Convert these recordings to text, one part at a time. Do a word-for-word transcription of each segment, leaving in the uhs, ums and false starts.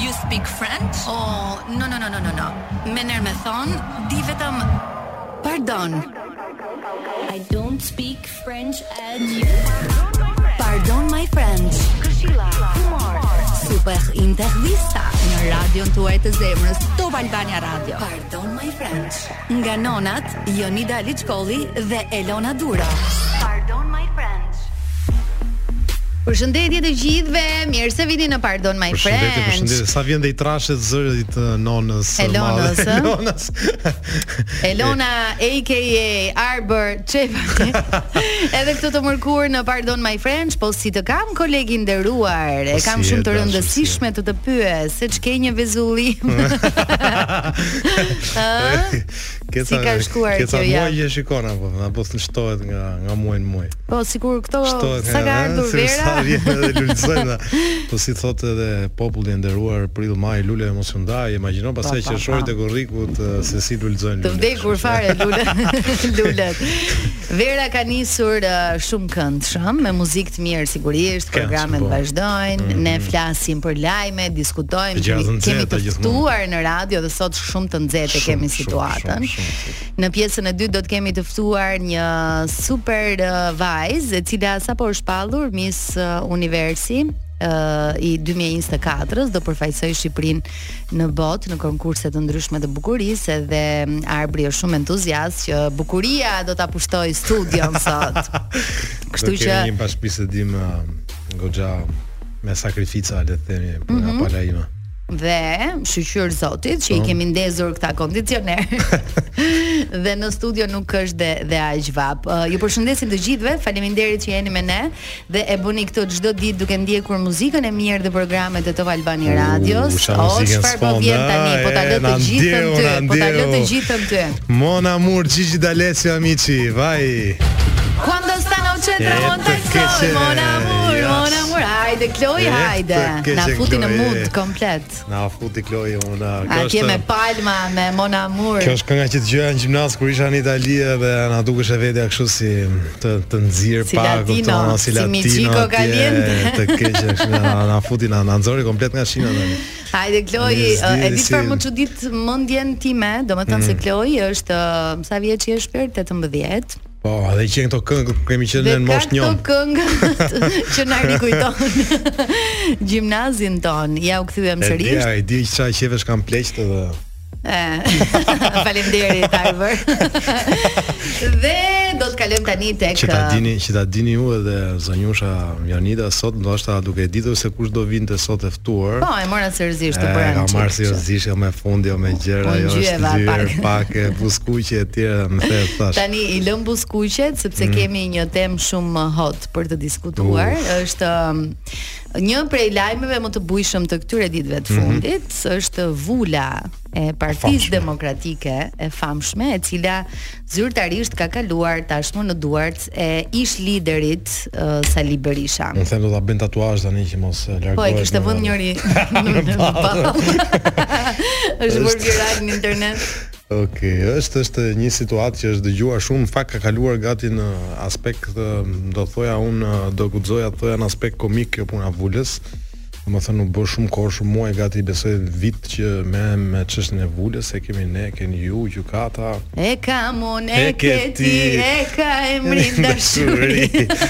you speak French? Oh, no, no, no, no, no, no. Me nërë me thonë, di vetëm, pardon. I don't speak French and Pardon my French. Këshilla, humor, super intervista në radion tuaj të zemrës, Top Albania Radio. Pardon my French. Nga nonat Jonida Liçkolli dhe Elona Dura. Pardon my French. Përshëndetje të gjithëve, mirë se vini në Pardon My French. Përshëndetje, përshëndetje. Sa vjen dhe i trashet zërit të nonës Elonës, madhe. Elonës. Elona aka Arbër Çepa. Edhe këtë të mërkur në Pardon My French, po si të kam kolegi nderuar, e kam shumë të rëndësishme të të pyes, se ç'ke një vezullim. Si ka shkuar kjo ja? javë? Muaj që shikon apo, apo të shtohet nga nga muaj në muaj. Po sikur këto Shtohet sa ka ardhur vera. Sa vjen edhe lulëzojnë. Po si thotë edhe populli i nderuar, prill, maj, lule mos u ndaj, imagjino pastaj që shorit e korrikut se si lulëzojnë. Të vdekur fare lule. Lulet. Vera ka nisur uh, shumë këndshëm me muzikë të mirë sigurisht, programet vazhdojnë, mm -hmm. ne flasim për lajme, diskutojmë, kemi të ftuar në radio dhe sot shumë të nxehtë kemi situatën. Në pjesën e dytë do të kemi të ftuar një super uh, vajzë e cila sapo është shpallur Miss uh, Universi Uh, i dy mijë e njëzet e katër do përfaqësoj Shqipërinë në botë në konkurse të ndryshme të bukurisë dhe Arbri është shumë entuziast që bukuria do ta pushtoj studion sot. Kështu që kemi një bashkëbisedim uh, goxha me sakrifica, le të themi, për mm -hmm. pala ime. Dhe shqyr Zotit që i kemi ndezur këta kondicioner. Dhe në studio nuk është dhe, dhe aq vap. Uh, ju përshëndesim të gjithëve, faleminderit që jeni me ne dhe e bëni këtë çdo ditë duke ndjekur muzikën e mirë dhe programet e Top Albania Radios. O, çfarë po vjen tani? Po ta lë të gjithën ty, po ta lë të gjithën ty. Mon amor Gigi D'Alessio amici, vai. Quando stanno tramonta il sole, mon amor, mon amor. Hajde, Kloj, hajde. Na futi në mood komplet. Na futi Kloj, una. Atje me palma, me mon amor. Kjo është kënga që dëgjoja në gjimnaz kur isha në Itali dhe na dukesh e vetja kështu si të të nxirr si pa latino, kupton, si latino, si Michiko Caliente. Të keq është na na futi na na nxori komplet nga shina tani. Hajde Kloj, e di çfarë më çudit mendjen time, domethënë se Kloj është sa vjeç je shpirt, tetëmbëdhjetë. Po, edhe që këto këngë kemi qenë në moshë njën. Dhe këto këngë që na rikujton gjimnazin ton. Ja u kthyem sërish. Ja, i di që çfarë qevesh kam pleqt edhe. Faleminderit Arbër. Dhe do të kalojmë tani tek që ta dini, që ta dini ju edhe zonjusha Jonida sot ndoshta duke ditur se kush do vinte sot e ftuar. Po, e mora seriozisht të bëra. Ka marrë seriozisht jo me fundi jo me gjëra, jo është dyr pak e buskuqe e tjera më the thash. Tani i lëm buskuqet sepse mm. kemi një temë shumë hot për të diskutuar. Uh. Është um, një prej lajmeve më të bujshëm të këtyre ditëve të fundit, mm -hmm. është vula e Partisë Demokratike e famshme, e cila zyrtarisht ka kaluar tashmë në duart e ish liderit uh, Sali Berisha. Unë them do ta bëjnë tatuazh tani që mos largohet. Po e kishte vënë njëri në ballë. Është bërë viral në internet. Okej, okay, është është një situatë që është dëgjuar shumë, në fakt ka kaluar gati në aspekt, do thoja unë, do guxoja të thoja në aspekt komik kjo puna vulës. Domethënë nuk bë shumë kohë, shumë muaj gati besoj vit që me me çështën e vulës e kemi ne, keni ju, gjykata. E kam unë, e ke ti, e ka emrin dashuri.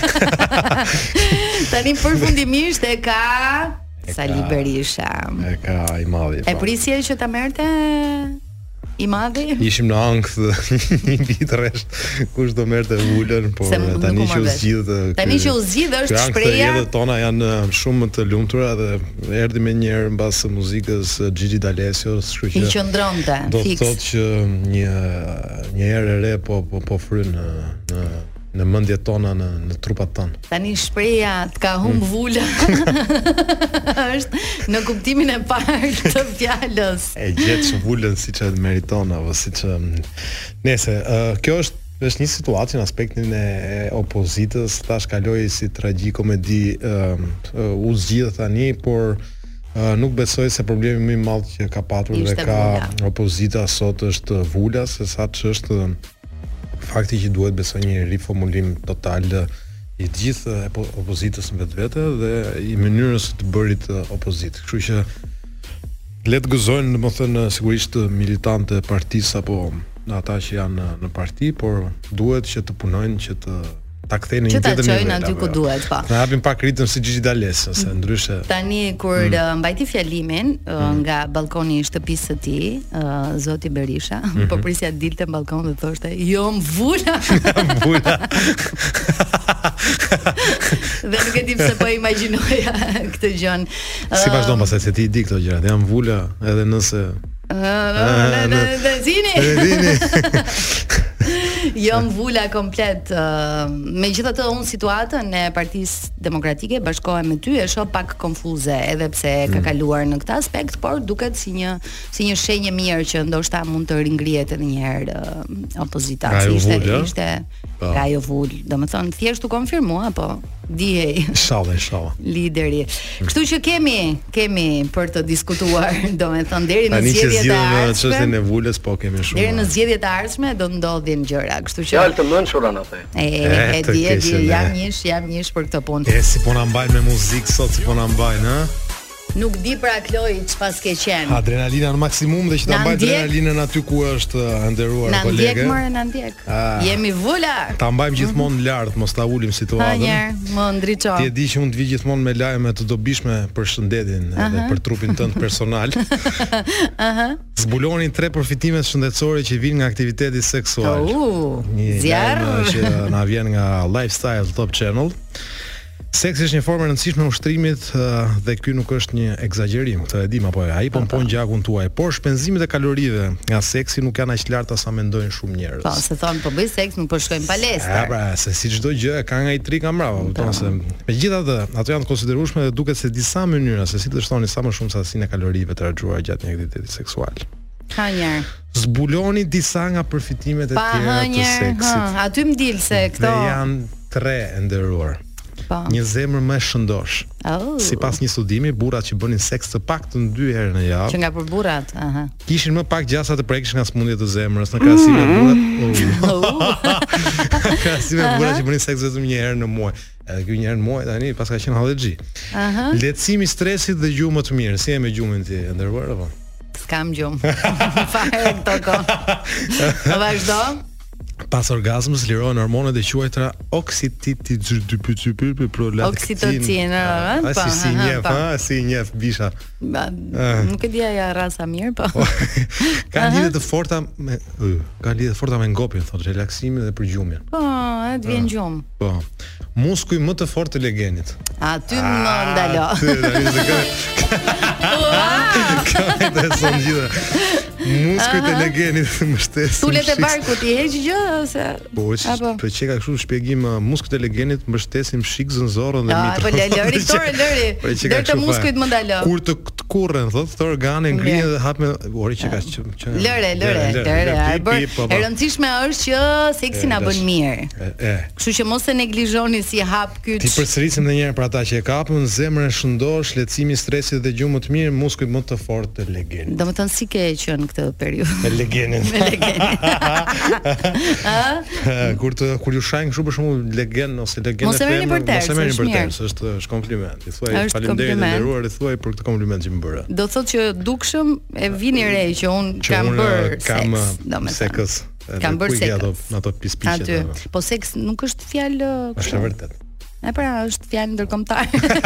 Tani përfundimisht e ka Sali Berisha. E ka i madhi. E prisje që ta merrte i madhi? Ishim në ankth një vit rresht kush do merrte ulën, po tani që u zgjidh. Tani që u zgjidh është shpreha. Jetët tona janë shumë të lumtura dhe erdhi më një herë mbas muzikës Gigi D'Alessio, kështu që i qëndronte. Do të thotë që një një herë e re po po po fryn në në në mendjet tona, në në trupat tonë. Tani shpreha të ka humb vula. Është në kuptimin e parë të fjalës. E gjet vulën siç e meriton apo siç nëse uh, kjo është është një situatë në aspektin e opozitës, tash kaloi si tragjikomedi, uh, uh, u zgjidh tani, por uh, nuk besoj se problemi më i madh që ka patur dhe ka opozita sot është vula, se sa ç'është fakti që duhet besoj një riformulim total i gjithë opozitës në vetvete dhe i mënyrës të bërit opozit. Kështu që Le të gëzojnë, domethënë sigurisht militantë e partisë apo ata që janë në parti, por duhet që të punojnë që të ta kthejnë në një tjetër nivel. Që ta çojnë aty ku duhet, po. Na japin pak ritëm si Gigi D'Alessio, se ndryshe. Tani kur mm. mbajti fjalimin mm. nga balkoni i shtëpisë së tij, uh, zoti Berisha, mm -hmm. po prisja dilte në balkon dhe thoshte, "Jo, mvula." Mvula. Dhe nuk e di pse po imagjinoja këtë gjën. Uh, si vazhdon pastaj se ti i di këto gjëra, jam mvula edhe nëse Benzini. Benzini. Jo mvula komplet. Uh, Megjithatë unë situatën e Partisë Demokratike bashkohem me ty, e shoh pak konfuze, edhe pse mm. ka kaluar në këtë aspekt, por duket si një si një shenjë mirë që ndoshta mund të ringrihet edhe një herë uh, opozita. Ishte ishte Rajo Vul, domethënë thjesht u konfirmua, po dihej. Inshallah, inshallah. Lideri. Kështu që kemi kemi për të diskutuar, domethënë deri në zgjedhjet e ardhshme. Çështën e Vulës po kemi shumë. Deri në zgjedhjet e ardhshme do ndodhin gjëra, kështu që fjalë të mençura na the. E e di, e di, jam njish, jam njish për këtë punë. E si po na mbajnë me muzikë sot, si po na mbajnë, ha? Nuk di pra Kloj çfarë ke qenë. Adrenalina në maksimum dhe që ta mbaj adrenalinën aty ku është nderuar kolege. Na ndjek më, na ndjek. Jemi Vula. Ta mbajmë gjithmonë lart, mos ta ulim situatën. Ha, më ndriço. Ti e di që unë të vi gjithmonë me lajme të dobishme për shëndetin dhe për trupin tënd personal. Aha. Zbuloni tre përfitimet shëndetësore që vijnë nga aktiviteti seksual. Uh, Zjarr që na vjen nga Lifestyle Top Channel. Seksi është një formë e rëndësishme e ushtrimit uh, dhe ky nuk është një egzagerim, këtë e dim apo ai po mpon gjakun tuaj, por shpenzimet e kalorive nga seksi nuk janë aq larta sa mendojnë shumë njerëz. Po, se thon po bëj seks, nuk po shkojmë palestër. Ja, pra, se si çdo gjë ka nga i trika mbrapa, kupton se megjithatë ato janë të konsiderueshme dhe duket se disa mënyra se si të shtoni sa më shumë sasinë e kalorive të harxuara gjatë një aktiviteti seksual. Ka një. Zbuloni disa nga përfitimet e tjera të seksit. Ha, aty më dil se këto janë tre e nderuar. Pa. Një zemër më shëndosh. Oh. Sipas një studimi, burrat që bënin seks të paktën dy herë në javë, që nga për burrat, aha, kishin më pak gjasa të prekësh nga smundjet të zemrës në krahasim me burrat. Krahasim me burrat që bënin seks vetëm një herë në muaj. Edhe ky një herë në muaj tani pas ka qenë allergji. Aha. Lehtësimi i stresit dhe gjumë më të mirë. Si e me gjumën ti, e nderuar apo? S'kam gjumë. Fare këto kohë. Vazhdo. Pas orgazmës lirohen hormonet e quajtura oksitocin, oksitocin, po. Si si njeh, ha, si njeh bisha. Nuk e di aja rasa mirë, po. Ka lidhje të forta me, ka lidhje të forta me ngopjen, thotë, relaksimin dhe përgjumjen. Po, e të vjen gjumë. Po. Muskuj më të fortë të legenit. Aty më ndalo. Ka të son gjithë. Muskujt e legenit mbështesin. Tulet e barkut i heq gjë ose po, po çeka kështu shpjegim, muskujt e legenit mbështesin shik zënzorën dhe mitën. Po lëri këtore lëri. Deri te muskujt më ndalo. Kur të kurren, thotë, këto organe ngrihen dhe hap me ori që ka që. Lëre, lëre, lëre. E rëndësishme është që seksi na bën mirë. Kështu që mos e neglizhoni si hap kyç. Ti përsërisim edhe një herë për ata që e kapën, zemrën e shëndosh, lehtësimi i stresit dhe gjumë më të mirë, muskujt më të fortë të legenit. Domethënë si ke qenë këtë periudhë? Me legenin. Me legenin. Kur të kur ju shajnë kështu për shembull legen ose legend mos e merrni për tërë, mos e merrni për tërë, është është kompliment. I thuaj faleminderit të nderuar, i thuaj për këtë kompliment që më bëra. Do thotë që dukshëm e vini re që un kam bër seks, domethënë. Kam bër seks në ato pispiqe. Po seks nuk është fjalë kështu. Është vërtet. E pra është fjalë ndërkombëtare.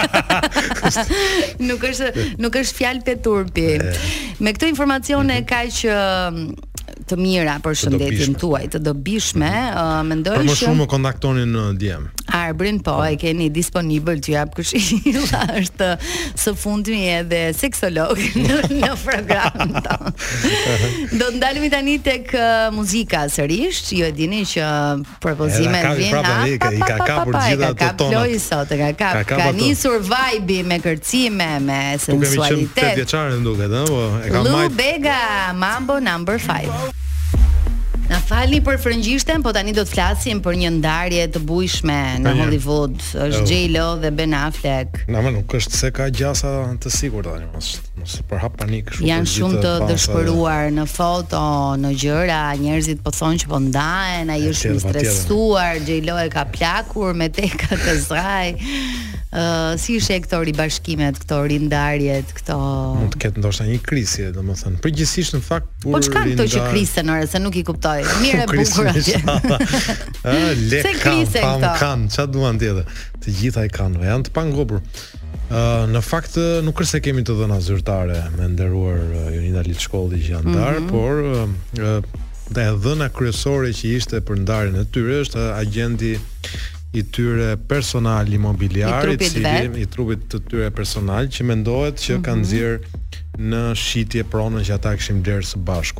Nuk është nuk është fjalë peturpi. Me këtë informacione kaq të mira për shëndetin tuaj, të dobishme, uh, mendoj që më shumë kontaktoni në D M. Arbrin po e keni disponibël të jap këshilla, është së fundmi edhe seksolog në, në program tonë. Do të ndalemi tani tek uh, muzika sërish, ju e dini që propozimet vijnë ha. I ka kapur gjithë ato tona. Ka sot, ka kap. Ka nisur vibe me kërcime, me sensualitet. Tukemi vjeçare duket, ëh, po e ka Lou Bega, Mambo number five. Na falni për frëngjishten, po tani do të flasim për një ndarje të bujshme në Hollywood. Është oh. J-Lo dhe Ben Affleck. Na më nuk është se ka gjasa të sigurt tani, mos mos përhap panik shumë. Janë shumë të dëshpëruar në foto, në gjëra, njerëzit po thonë që po ndahen, ai është i stresuar, J-Lo e ka plakur me tekat e zraj. Uh, si sheh këto ribashkimet, këto rindarjet, këto mund të ketë ndoshta një krisje, domethënë. Përgjithsisht në fakt po çka këto që krisen, ore, se nuk i kuptoj. Mirë e bukur atje. Ah, le kam, pam kan, ç'a duan tjetër. Të gjitha i kanë, janë të pangopur. Uh, në fakt nuk është se kemi të dhëna zyrtare me nderuar uh, Jonida Liçkolli që janë ndar, mm -hmm. por uh, dhe dhëna kryesore që ishte për ndarjen e tyre është agjenti i tyre personal imobiliar, i cili i trupit të tyre personal që mendohet që mm -hmm. kanë nxjerr në shitje pronën që ata kishin blerë së bashku.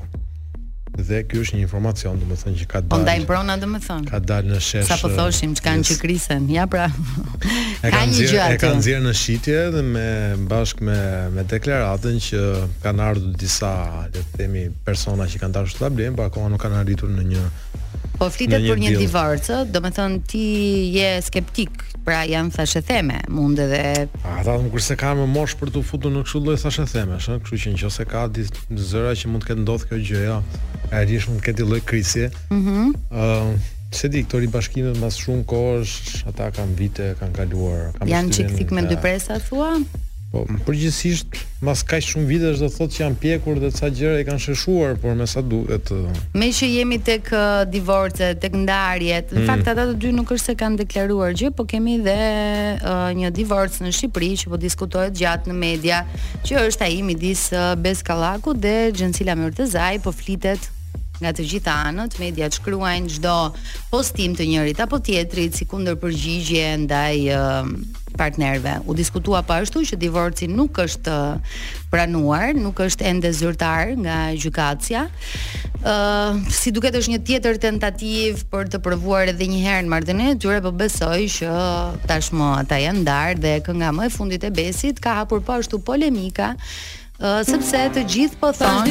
Dhe ky është një informacion, domethënë që ka dalë. Po ndajnë prona, domethënë. Ka dalë në shesh. Sa po thoshim çkan yes. që krisen. Ja pra. Ka një gjë aty. E kanë nxjerrë në shitje dhe me bashkë me me deklaratën që kanë ardhur disa, le të themi, persona që kanë dashur ta blejnë, por akoma nuk kanë arritur në një Po flitet për një divorc, do me thënë ti je skeptik, pra janë thashë theme, mund edhe ata nuk kurse kanë më mosh për të futur në kështu lloj thashë themesh, ëh, kështu që nëse ka zëra që mund të ketë ndodhur kjo gjë, ja, realisht mund të ketë lloj krisje. Mhm. Ëh, se di këto ribashkime mbas shumë kohësh, ata kanë vite, kanë kaluar, kanë janë çik thik me dy presa thua? Po, përgjithsisht, mas kaq shumë vitesh do thotë që janë pjekur dhe ca gjëra i kanë sheshuar, por me sa duket. Me që jemi tek uh, divorcet, tek ndarjet, në mm. fakt ata të dy nuk është se kanë deklaruar gjë, po kemi dhe uh, një divorc në Shqipëri që po diskutohet gjatë në media, që është ai midis uh, Beskallakut dhe Xhencila Myrtezaj, po flitet nga të gjitha anët, mediat shkruajnë çdo postim të njërit apo tjetrit si kundërpërgjigje ndaj uh, partnerëve. U diskutua pa ashtu që divorci nuk është pranuar, nuk është ende zyrtar nga gjykatësia. Ë, uh, si duket është një tjetër tentativë për të provuar edhe një herë marrëdhënien e tyre, po besoj që tashmë ata janë ndarë dhe kënga më e fundit e Besit ka hapur po ashtu polemika. Uh, sepse të gjithë po thonë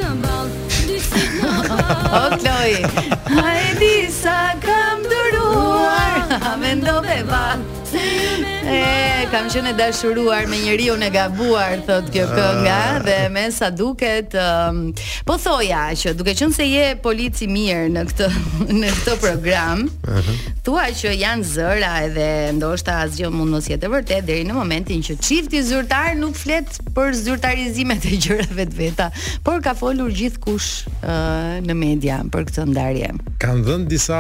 O Kloi, hajdi sa kam duruar mendove ba E, kam qenë e dashuruar me njeriu e gabuar, thot kjo kënga, dhe me sa duket um, po thoja që duke qenë se je polici mirë në këtë në këtë program, uh-huh. thua që janë zëra edhe ndoshta asgjë mund mos jetë e vërtet deri në momentin që çifti zyrtar nuk flet për zyrtarizimet e gjërave të veta, por ka folur gjithkush uh, në media për këtë ndarje. Kanë dhënë disa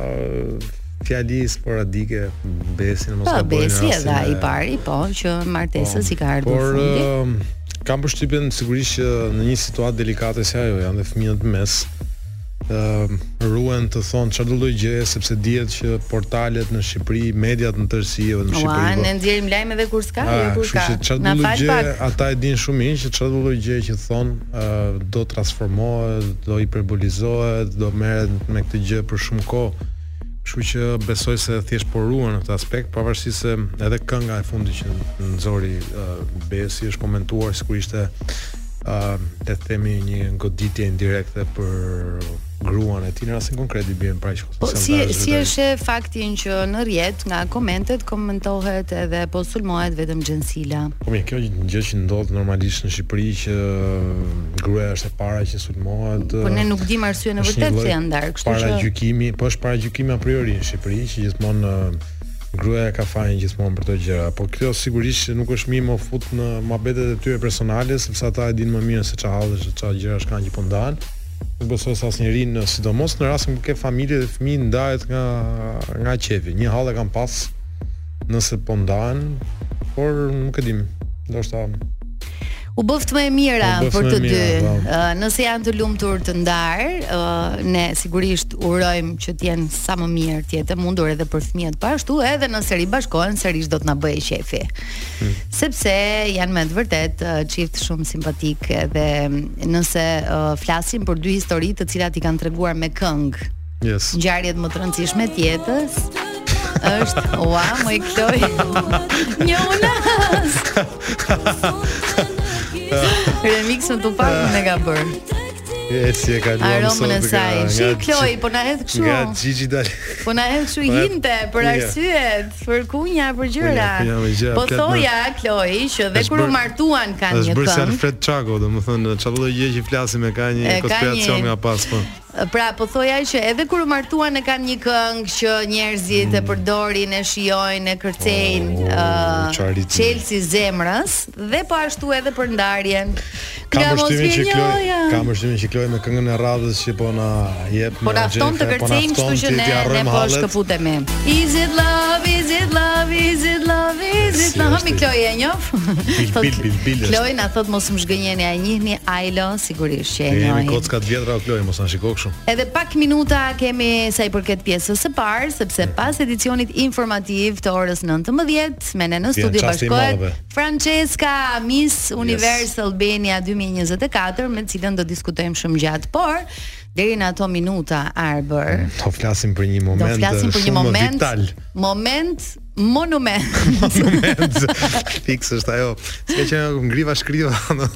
fjali sporadike Besin mos ka bërë. Po Besi edhe ai pari, po që martesës i ka ardhur por, fundi. Por uh, kam përshtypjen sigurisht që në një situatë delikate si ajo janë dhe fëmijët mes. Uh, ruhen të thonë çfarë do lloj gjëje sepse dihet që portalet në Shqipëri, mediat në tërësi edhe në Shqipëri. Ua, ne nxjerrim lajme edhe kur s'ka, jo kur ka. Çfarë do lloj gjëje ata e dinë shumë mirë që çfarë do lloj gjëje që thonë uh, do transformohet, do hiperbolizohet, do merret me këtë gjë për shumë kohë. Kështu që besoj se thjesht po ruhen në këtë aspekt, pavarësisht se edhe kënga e fundit që nxori uh, Besi është komentuar sigurisht e uh, le të themi një goditje indirekte për gruan e tij në rastin konkret i bën pra që po si si është faktin që në rrjet nga komentet komentohet edhe po sulmohet vetëm Xhencila. Po mirë, kjo është një gjë që ndodh normalisht në Shqipëri që gruaja është e para që sulmohet. Po ne nuk dimë arsyeën e vërtetë se janë ndarë, kështu që paragjykimi, po është paragjykimi a priori në Shqipëri që gjithmonë gruaja ka fajin gjithmonë për këto gjëra, por kjo sigurisht nuk është mirë më fut në mohabetet e tyre personale sepse ata e dinë më mirë se çfarë hallësh, çfarë gjëra kanë që po ndahen. Nuk besoj se asnjëri në sidomos në rastin ku ke familje dhe fëmijë ndahet nga nga qefi. Një hallë kanë pas nëse po ndahen, por nuk e dim. Ndoshta u bëft më e mira për të dy. Uh, nëse janë të lumtur të ndar, uh, ne sigurisht urojmë që të jenë sa më mirë, të jetë mundur edhe për fëmijët po ashtu, edhe nëse ribashkohen sërish do të na bëjë qefi. Hmm. Sepse janë me të vërtet uh, çift shumë simpatik dhe nëse uh, flasim për dy histori të cilat i kanë treguar me këngë. Yes. Ngjarjet më të rëndësishme të jetës është ua, më i Kloi. Një unas. Remix në Tupac më ka bërë. E si e ka luam aromën e saj. Shi Kloi, po na hedh kështu. Nga Gigi dal. Po na hedh kështu hinte për arsyet, për kunja, për gjëra. Po thoja Kloi që dhe kur u martuan kanë një këngë. Është bërë Alfred Çako, domethënë çfarë lloj gjë që flasim e ka një konspiracion nga pas po. Pra, po thoja që edhe kur u martuan e kanë një këngë që njerëzit mm. e përdorin, e shijojnë, e kërcejnë, oh, oh. Uh, Chelsea zemrës dhe po ashtu edhe për ndarjen. Kam përshtymin që Kloj, kam përshtymin që Kloj me këngën e radhës që po na jep po na fton të kërcejmë, kështu që ne ne po shkëputemi. Is it love, is it love, is it love, is it love? Mi Kloj e njoh. Bil bil bil. Kloj na thot mos më zgënjeni, a njihni Ailo, sigurisht që e njohin. Jemi kockat vjetra o Kloj, mos na shiko kështu. Edhe pak minuta kemi sa i përket pjesës së parë, sepse pas edicionit informativ të orës nëntëmbëdhjetë me ne në studio bashkohet Francesca, Miss Universe Albania dy mijë e njëzet e katër, me cilën do diskutojmë shumë gjatë, por deri në ato minuta Arbër. Do flasim për një moment do flasim për një shumë moment, vital. Moment monument. Monument. Fiks është ajo. S'ka që ngriva shkriva.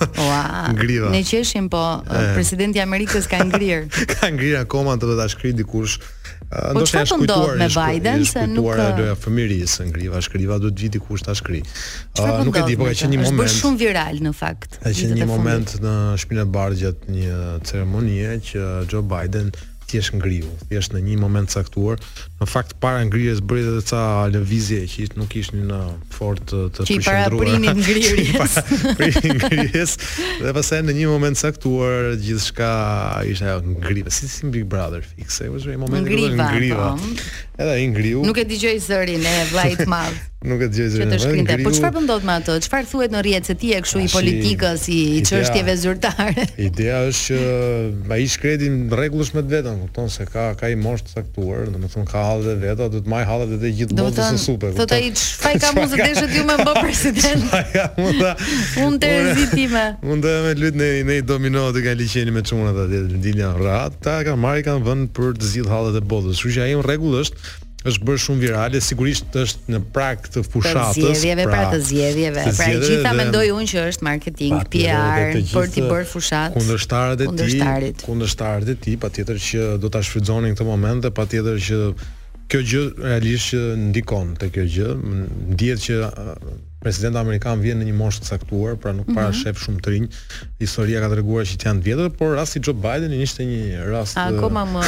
Ua. Ngriva. Ne qeshim po e. Presidenti i Amerikës ka ngrir. Ka ngrir akoma të ta shkrijë dikush. Po çfarë po ndodh me Biden se nuk ka doja fëmirisë ngriva shkriva do të vi dikush ta shkrijë. Uh, nuk e di, po ka qenë një moment. Është shumë viral në fakt. Ka qenë një moment në Shtëpinë e Bardhë gjatë një ceremonie që Joe Biden thjesht ngriu, thjesht në një moment caktuar. Në fakt para ngrirjes bëri edhe ca lëvizje që nuk ishin në fort të të përqendruar. Që para prinit ngrirjes. Prinit ngrirjes dhe pastaj në një moment caktuar gjithçka ishte ajo ngriva, si si Big Brother fikse. It was a moment ngriva. ngriva. Edhe i ngriu. Nuk e dëgjoj zërin e vllait madh. Nuk e dëgjoj zërin. Që të shkrinte. Po çfarë po ndodh me ato? Çfarë thuhet në rrjet se ti je kështu i politikës, i çështjeve zyrtare? Ideja është që ai shkreti rregullisht me vetën, kupton se ka ka i moshë të caktuar, domethënë ka hallet e veta, do të maj hallet e gjithë botës së supe. Thotë ai çfarë ka mundë deshet ju më bë president. Ja, munda. Unë të rezitime. Mund të më lut në në domino të kanë liçeni me çunat atë, ndinja rrat, ta kanë marrë kanë vënë për të zgjidhur hallet e botës. Kështu që ai në rregull është është bërë shumë virale, sigurisht është në prag të fushatës, të zgjedhjeve, pra të zgjedhjeve. Pra gjitha mendoj unë që është marketing, P R për t'i bërë fushat kundërshtarët e tij, kundërshtarët e tij, patjetër që do ta shfrytëzonin këtë moment dhe patjetër që kjo gjë realisht që ndikon te kjo gjë, ndihet që presidenti amerikan vjen në një moshë të caktuar, pra nuk para shef shumë të rinj. Historia ka treguar që janë të vjetër, por rasti Joe Biden ishte një rast akoma më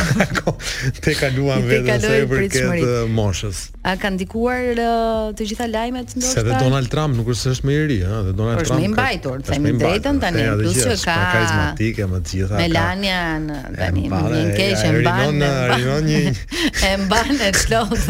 te kaluan vetë se për këtë moshës. A ka ndikuar të gjitha lajmet ndoshta? Se dhe Donald Trump nuk është është më i ri, ëh, dhe Donald Trump. Është më i mbajtur, themi drejtën tani, plus që ka karizmatike më të gjitha. Melania tani, më keq e mban. Rinon një e mban e çlot.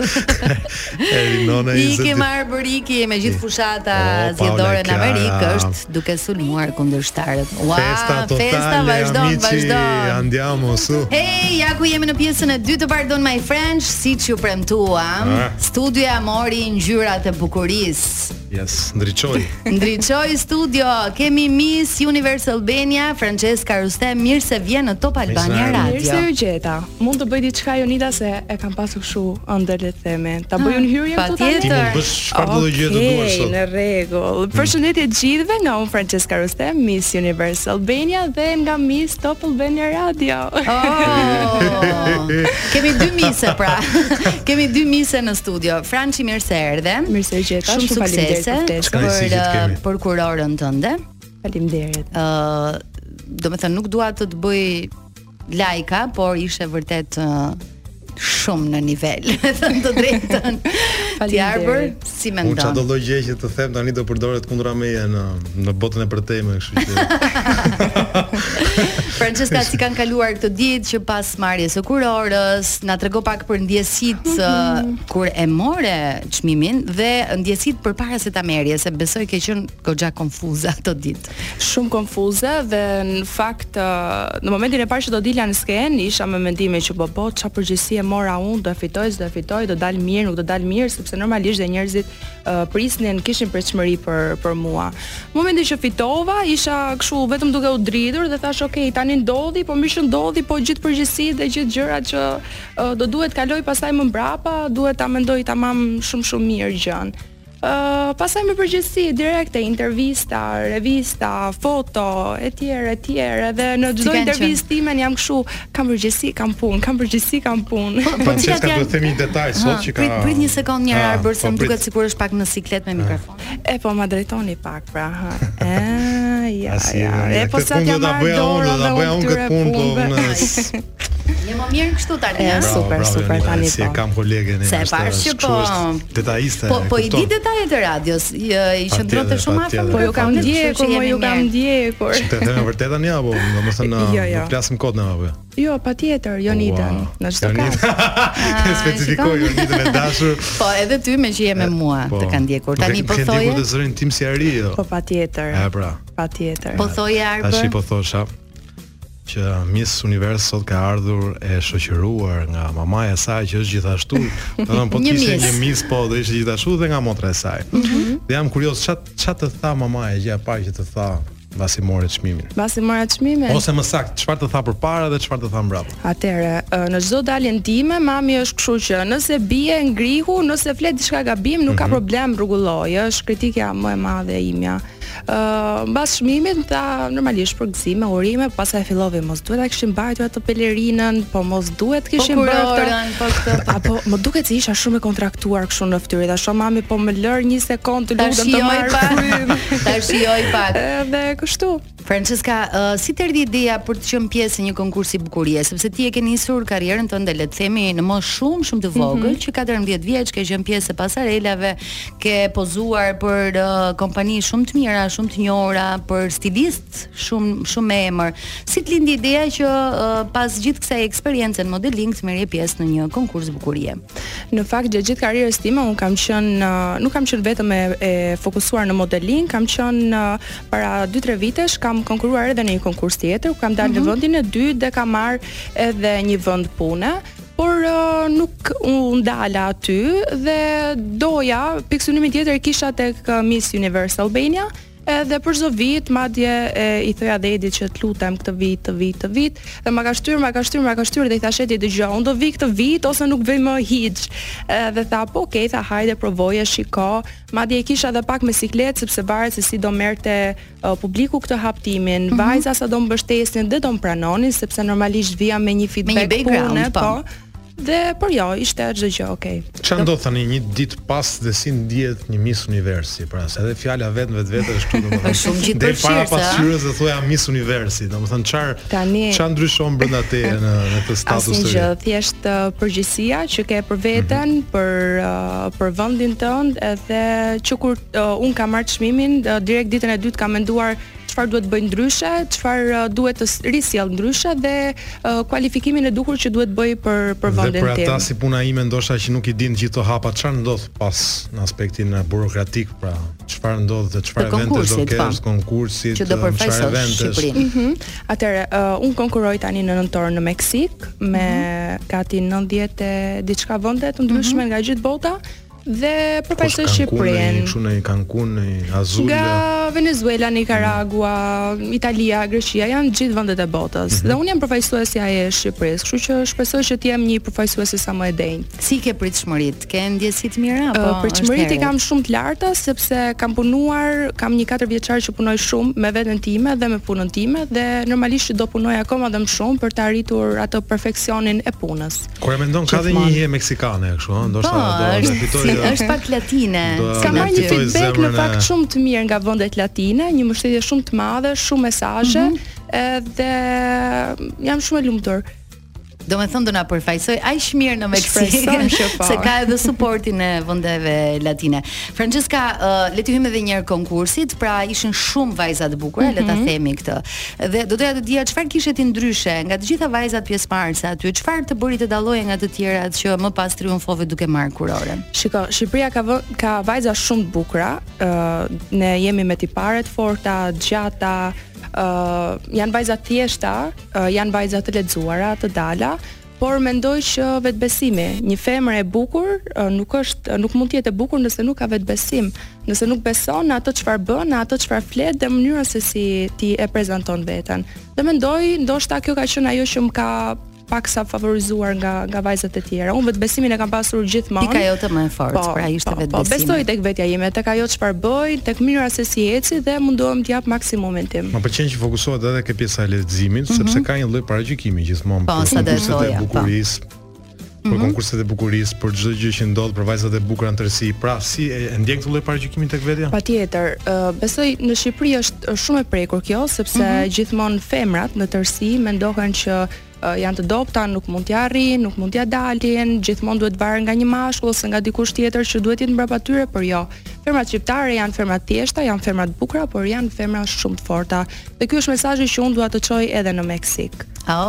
Rinon ai. Iki Marboriki me gjithë fushat ata zgjedhore në Amerikë është duke sulmuar kundërshtarët. Ua, festa totale, festa vazhdon, vazhdon. Andiamo su. Hey, ja ku jemi në pjesën e dytë të Pardon My French, siç ju premtuam. Ah. Studioja mori ngjyrat e bukurisë. Yes, ndriçoi. Ndriçoi studio. Kemi Miss Universe Albania, Francesca Rustem, mirë se vjen në Top Albania Radio. Mirë se u gjeta. Mund të bëj diçka Jonida se e kam pasur kështu ëndër le të themi. Ta bëj unë hyrjen këtu tani. Ti mund bësh çfarë do gjë të duash sot. Në rregull. Përshëndetje të gjithëve nga unë Francesca Rustem, Miss Universe Albania dhe nga Miss Top Albania Radio. Oh! Kemi dy mise pra. Kemi dy mise në studio. Franci, mirë se erdhe. Mirë se u gjeta. Shumë suksese për për kurorën tënde. Faleminderit. Ë, uh, do të thënë nuk dua të të bëj lajka, por ishte vërtet uh, shumë në nivel, thënë të drejtën. Ti Arbër, si mendon? Unë çdo lloj gjë që të them tani do përdoret kundra meje në në botën e përtejme, kështu që. Francesca, si kanë kaluar këtë ditë që pas marrjes së kurorës, na trego pak për ndjesitë mm-hmm. uh, kur e more çmimin dhe ndjesitë përpara se ta merrje, se besoj ke qenë goxha konfuze ato ditë. Shumë konfuze dhe në fakt uh, në momentin e parë që do dilja në skenë, isha me mendimin që po po çfarë përgjegjësie mora unë, do e fitoj, do e fitoj, do dal mirë, nuk do dal mirë, sepse normalisht dhe njerëzit uh, prisnin, kishin pritshmëri për për mua. Në momentin që fitova, isha kështu vetëm duke u dritur dhe thash, "Ok, tani ndodhi, po më shë ndodhi, po gjithë përgjegjësitë dhe gjithë gjërat që uh, do duhet kaloj pastaj më mbrapa, duhet ta mendoj tamam shumë shumë mirë gjën." Uh, pasaj me përgjithësi, direkte, intervista, revista, foto, etj, etj, edhe në çdo intervistë time jam kështu, kam përgjithësi, kam punë, kam përgjithësi, kam punë. Po, po cilat janë? Do të themi detaj sot që ka. Prit, prit një sekond një Arbër, se më duket sikur është pak në siklet me mikrofon. E po ma drejtoni pak pra, ha. E, ja, ja. E po sa t'jam marrë dorë, do ta bëja unë këtë punë, po unë Je më mirë kështu tani, e, super, bravo, super Jonida, tani si e po. kam kolegën e. Se e pash që po detaiste. Po po i di detajet e radios, i, i qëndronte shumë afër. Po ju kam ndjekur, po ju kam ndjekur. Të them vërtet tani apo domethënë Jo, do flasim kod në apo? Jo, patjetër, Jonidën, në çdo kas. Specifikoj Jonidën e dashur. Po edhe ty me që je me mua të kanë ndjekur. Tani po thoje. Ke ndjekur të zërin tim si Ari jo? Po patjetër. E pra. Patjetër. Po thoje Arbër. Tashi po thosha që Miss Univers sot ka ardhur e shoqëruar nga mamaja e saj që është gjithashtu, domethënë po të ishte një Miss po do ishte gjithashtu dhe nga motra e saj. Dhe jam kurioz çat çat të tha mamaja gjë e parë që të tha mbasi morë çmimin. Mbasi morë çmimin. Ose më saktë, çfarë të tha përpara dhe çfarë të tha mbrapa. Atëherë, në çdo dalje ndime, mami është kështu që nëse bie ngrihu, nëse flet diçka gabim, nuk ka problem, rregulloj, është kritikja më e madhe e imja. Uh, mbas çmimit tha normalisht për gëzime, urime, pastaj filloi mos duhet ta kishim mbajtur atë pelerinën, po mos duhet të kishim bërë këtë, po këtë. Apo më duket se isha shumë e kontraktuar kështu në fytyrë. Tash mami po më lër një sekond të lutem të marr frym. Ta shijoj pak. Edhe kështu. Francesca, uh, si të erdhi ideja për të qenë pjesë e një konkursi bukurie, sepse ti e ke nisur karrierën tënde, le të themi, në moshë shumë shumë të vogël, mm -hmm. që katërmbëdhjetë vjeç, ke qenë pjesë e pasarelave, ke pozuar për uh, kompani shumë të mira, shumë të njohura, për stilist shumë shumë me emër. Si të lindi ideja që uh, pas gjithë kësaj eksperiencë në modeling të merrje pjesë në një konkurs bukurie? Në fakt gjatë gjithë karrierës time un kam qenë uh, nuk kam qenë vetëm e, e fokusuar në modeling, kam qenë uh, para dy tre vitesh kam konkuruar edhe në një konkurs tjetër, kam dalë mm -hmm. në vendin e dytë dhe kam marrë edhe një vend pune. Por uh, nuk u ndala aty dhe doja pikësynimin tjetër kisha tek uh, Miss Universe Albania. Edhe për çdo vit, madje e, i thoja dhe Edit që të lutem këtë vit, të vit, të vit, dhe ma ka shtyr, ma ka shtyr, ma ka shtyr dhe i thash Edit dëgjoj, unë do vi këtë vit ose nuk vej më hiç. Dhe tha, po okay, tha hajde provoje, shiko. Madje e kisha edhe pak me siklet sepse varet se si do merrte uh, publiku këtë haptimin, mm -hmm. vajza sa do mbështesin dhe do më pranonin sepse normalisht vija me një feedback me një background, po. po. Dhe por jo, ishte çdo gjë okay. Çfarë ndodh tani një ditë pas dhe si ndihet një Miss Universi, pra se edhe fjala vetëm vetvete është kështu domethënë. Është shumë gjithë përfshirë. Para pasqyrës dhe thoja Miss Universi, domethënë çfarë çfarë ndryshon brenda teje në në këtë status të ri? Asnjë, thjesht uh, përgjegjësia që ke për veten, mm -hmm. për uh, për vendin tënd, edhe që kur uh, un kam marrë çmimin, uh, direkt ditën e dytë kam menduar çfarë duhet bëj ndryshe, çfarë uh, duhet të risjell ndryshe dhe uh, kualifikimin e duhur që duhet bëj për për vendin tim. Dhe për ata si puna ime ndoshta që nuk i din gjithë këto hapa, çfarë ndodh pas në aspektin burokratik, pra çfarë ndodh dhe çfarë eventesh do kesh, konkursit, që do përfaqësosh Shqipërinë. Mhm. Atëherë, uh, un konkurroj tani në nëntor në Meksik me mm -hmm. gati nëntëdhjetë e diçka vende të ndryshme mm -hmm. nga gjithë bota. Dhe përfaqësoj Shqipërinë. Kështu në Cancun, në Azul, nga Venezuela, Nicaragua, mm. Italia, Greqia, janë gjithë vendet e botës. Mm -hmm. Dhe unë jam përfaqësuesja e Shqipërisë, kështu që shpresoj që të jem një përfaqësuese sa më e denjë. Si ke pritshmërit? Ke ndjesi të mira apo? Uh, pritshmërit i kam shumë të larta sepse kam punuar, kam një katër vjeçar që punoj shumë me veten time dhe me punën time dhe normalisht do punoj akoma dhe më shumë për të arritur atë perfeksionin e punës. Kur e mendon ka dhe një hije meksikane kështu, ëh, ndoshta do të fitoj. Është pak latine. Ka marrë një feedback në fakt shumë të mirë nga vendet latine, një mbështetje shumë të madhe, shumë mesazhe, mm -hmm. dhe jam shumë e lumtur. Do me thënë do na përfaqësoj aq mirë në Meksik se ka edhe suportin e vendeve latine. Francesca, uh, le të hyjmë edhe një herë konkursit, pra ishin shumë vajza të bukura, mm -hmm. le ta themi këtë. Dhe do doja të dija çfarë kishe ti ndryshe nga të gjitha vajzat pjesëmarrëse aty, çfarë të bëri të dalloje nga të tjerat që më pas triumfove duke marrë kuroren. Shiko, Shqipëria ka vë, ka vajza shumë të bukura, uh, ne jemi me tipare të forta, gjata, Uh, janë vajza të thjeshta, uh, janë vajza të lexuara, të dala, por mendoj që vetbesimi, një femër e bukur uh, nuk është nuk mund të jetë e bukur nëse nuk ka vetbesim, nëse nuk beson në atë çfarë bën, në atë çfarë flet dhe mënyra se si ti e prezanton veten. Dhe mendoj, ndoshta kjo ka qenë ajo që më ka pak sa favorizuar nga nga vajzat e tjera. Unë vetbesimin e kam pasur gjithmonë. Pika jote më e fortë, po, pra ishte po, vetbesimi. Po, besoj tek vetja ime, tek ajo çfarë bëj, tek mënyra se si eci dhe mundohem të jap maksimumin tim. Më pëlqen që fokusohet edhe ke pjesa e leximit, mm -hmm. sepse ka një lloj paragjykimi gjithmonë po, për konkurset e bukurisë. Për mm -hmm. konkurset e bukurisë, për çdo gjë që ndodh për vajzat e bukura në tërësi. Pra, si e ndjen këtë lloj paragjykimi tek vetja? Patjetër, uh, besoj në Shqipëri është, është shumë e prekur kjo, sepse mm -hmm. gjithmonë femrat në tërësi mendohen që uh, janë të dobta, nuk mund t'ja arrin, nuk mund t'ja dalin, gjithmonë duhet varet nga një mashkull ose nga dikush tjetër që duhet jetë mbrapa tyre, por jo. Femrat shqiptare janë femra të thjeshta, janë femra të bukura, por janë femra shumë të forta. Dhe ky është mesazhi që unë dua të çoj edhe në Meksik.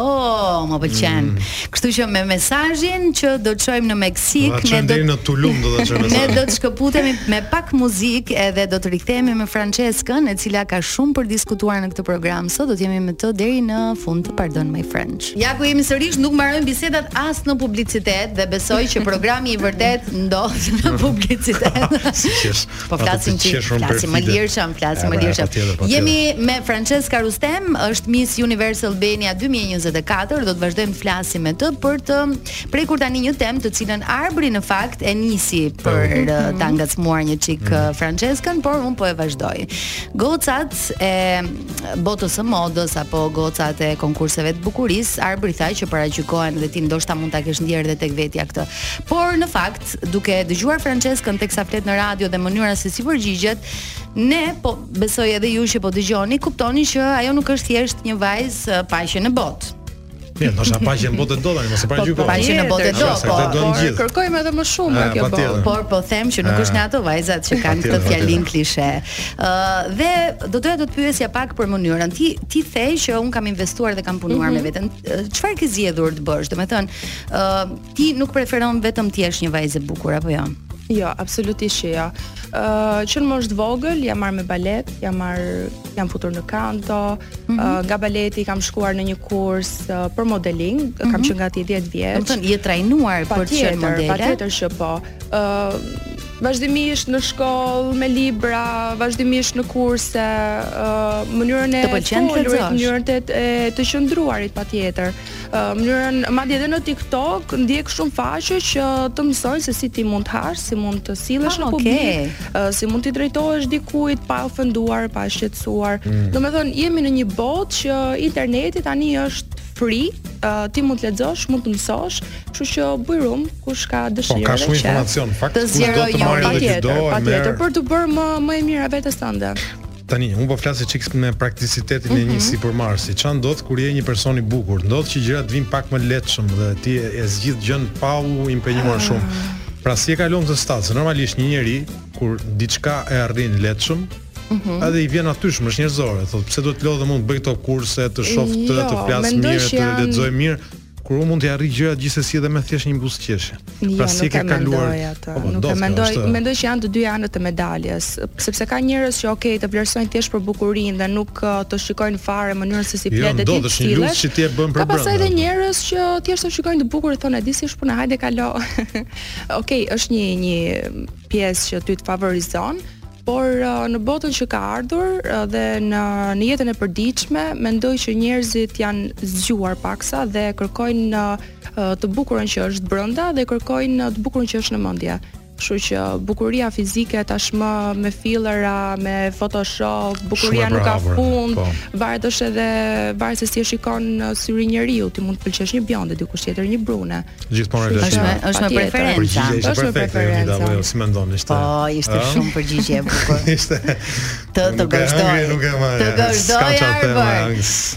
Oh, më pëlqen. Mm. Kështu që me mesazhin që do të çojmë në Meksik, ne do në Tulum do të çojmë mesazhin. Ne do të shkëputemi me pak muzikë edhe do të rikthehemi me Franceskën, e cila ka shumë për diskutuar në këtë program sot. Do të jemi me të deri në fund të Pardon My French. Ja ku jemi sërish, nuk mbarojmë bisedat as në publicitet dhe besoj që programi i vërtet ndodh në publicitet. Po flasim ti, flasim më lirshëm, flasim më lirshëm. Jemi me Francesca Rustem, është Miss Universe Albania dy mijë e njëzet e katër, do të vazhdojmë të flasim me të për të prekur tani një temë të cilën Arbri në fakt e nisi për ta ngacmuar një çik Franceskën, por un po e vazhdoj. Gocat e botës së modës apo gocat e konkurseve të bukurisë, Arbri tha që paragjykohen dhe ti ndoshta mund ta kesh ndjerë edhe tek vetja këtë. Por në fakt, duke dëgjuar Franceskën teksa flet në radio dhe mënyra se si përgjigjet, ne po besoj edhe ju që po dëgjoni, kuptoni që ajo nuk është thjesht një vajzë paqe në botë. Ja, ndoshta paqe në botë do tani, mos e paragjykoj. Paqe në botë do, po kërkojmë edhe më shumë nga kjo botë. Por po them që nuk është nga ato vajzat që kanë këtë fjalin klishe. Ë dhe do doja të të pyesja pak për mënyrën. Ti ti the që un kam investuar dhe kam punuar me veten. Çfarë ke zgjedhur të bësh? Domethënë, ë ti nuk preferon vetëm të jesh një vajzë e bukur apo jo? Jo, absolutisht jo. Uh, që në moshë të vogël jam marrë me balet, jam marrë, jam futur në kanto, mm -hmm. uh, nga baleti kam shkuar në një kurs uh, për modeling, mm -hmm. kam qenë gati dhjetë vjeç. Do të thënë je trajnuar për të qenë modele? Patjetër që po. Uh, vazhdimisht në shkollë, me libra, vazhdimisht në kurse, uh, mënyrën e folurit, mënyrën e, e të qëndruarit patjetër. Uh, mënyrën madje edhe në TikTok ndjek shumë faqe që të mësojnë se si ti mund të hash, si mund të sillesh ah, në publik, okay. uh, si mund t'i drejtohesh dikujt pa ofenduar, pa shqetësuar. Mm. Domethënë jemi në një botë që interneti tani është free, uh, ti mund të lexosh, mund të mësosh, kështu që buj rum kush ka dëshirë. Po ka shumë informacion, fakt, të zgjeroj një patjetër, patjetër për të bërë më më e mirë vetes tënde. Tani, unë po flas çik me praktikitetin mm -hmm. e një sipërmarrësi. Çfarë ndodh kur je një person i bukur? Ndodh që gjërat vijnë pak më lehtëshëm dhe ti e zgjidh gjën pa u impenjuar shumë. Pra si e kalon këtë stad? Se normalisht një njeri kur diçka e arrin lehtëshëm, Mm -hmm. edhe i vjen atyshëm, është njerëzore. Thotë pse duhet lodh dhe mund të bëj këto kurse, të shoh të, jo, të flas mirë, të janë... lexoj mirë, kur unë mund të arrij gjërat gjithsesi edhe me thjesht një buzëqeshje. Pra si ke kaluar? Po, nuk e mendoj, është... mendoj që janë të dy anët e medaljes, sepse ka njerëz që okay, të vlerësojnë thjesht për bukurinë dhe nuk të shikojnë fare mënyrën se si flet dhe ti. Jo, do të një lutje që ti e bën për brenda. Ka pastaj edhe njerëz që thjesht të shikojnë të bukur dhe thonë, "Di si është puna, hajde kalo." Okej, është një një pjesë që ty të favorizon. Por në botën që ka ardhur dhe në në jetën e përditshme, mendoj që njerëzit janë zgjuar paksa dhe kërkojnë të bukurën që është brenda dhe kërkojnë të bukurën që është në mendje. Kështu që bukuria fizike tashmë me fillera, me Photoshop, bukuria nuk ka fund, po. Varet është edhe varet se si e shikon syri njeriu, ti mund të pëlqesh një bjonde, dikush tjetër një brune. Gjithmonë është me është me preferenca. Është me preferenca. Si mendon ishte? Po, ishte shumë përgjigje e bukur. Ishte. Të të gëzdoj. Të gëzdoj Arbër.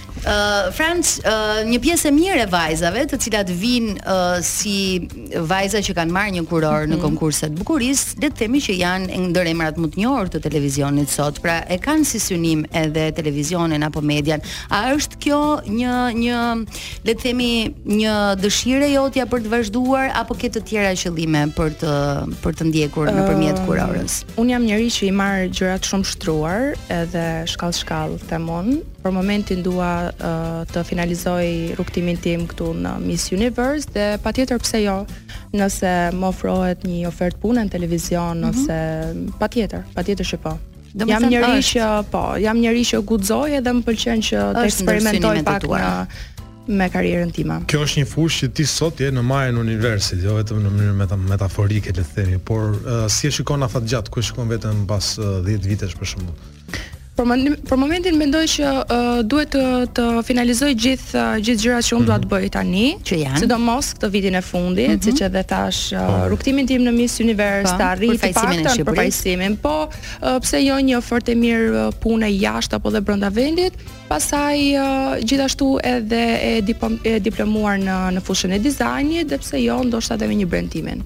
Uh, Franc, uh, një pjesë e mirë e vajzave, të cilat vinë uh, si vajza që kanë marrë një kuror mm -hmm. në konkurset bukurisë, le të themi që janë ndër emrat më të njohur të televizionit sot, pra e kanë si synim edhe televizionin apo median. A është kjo një një le të themi një dëshirë jotja për të vazhduar apo ke të tjera qëllime për të për të ndjekur uh, nëpërmjet kurorës? Unë jam njëri që i marr gjërat shumë shtruar, edhe shkallë shkallë themon. Për momentin dua uh, të finalizoj rrugtimin tim këtu në Miss Universe dhe patjetër pse jo, nëse më ofrohet një ofertë pune në televizion mm -hmm. ose patjetër, patjetër që po. Jam njëri që po, jam njëri që guxoj edhe më pëlqen që të eksperimentoj pak në me karrierën time. Kjo është një fushë që ti sot je në majën e universit, jo vetëm në mënyrë meta metaforike le të themi, por uh, si e shikon afat gjatë, ku e shikon veten pas uh, dhjetë vitesh për shembull? Për, për momentin mendoj që uh, duhet të, të finalizoj gjithë uh, gjithë gjërat që unë dua të bëj tani, që janë sidomos këtë vitin e fundit, mm -hmm. siç edhe thash, uh, rrugtimin tim në Miss Universe, të arrit të paktën përfaqësimin, po uh, pse jo një ofertë e mirë uh, pune jashtë apo dhe brenda vendit, pastaj uh, gjithashtu edhe e, dipom, e diplomuar në në fushën e dizajnit, dhe pse jo ndoshta edhe me një brand timin.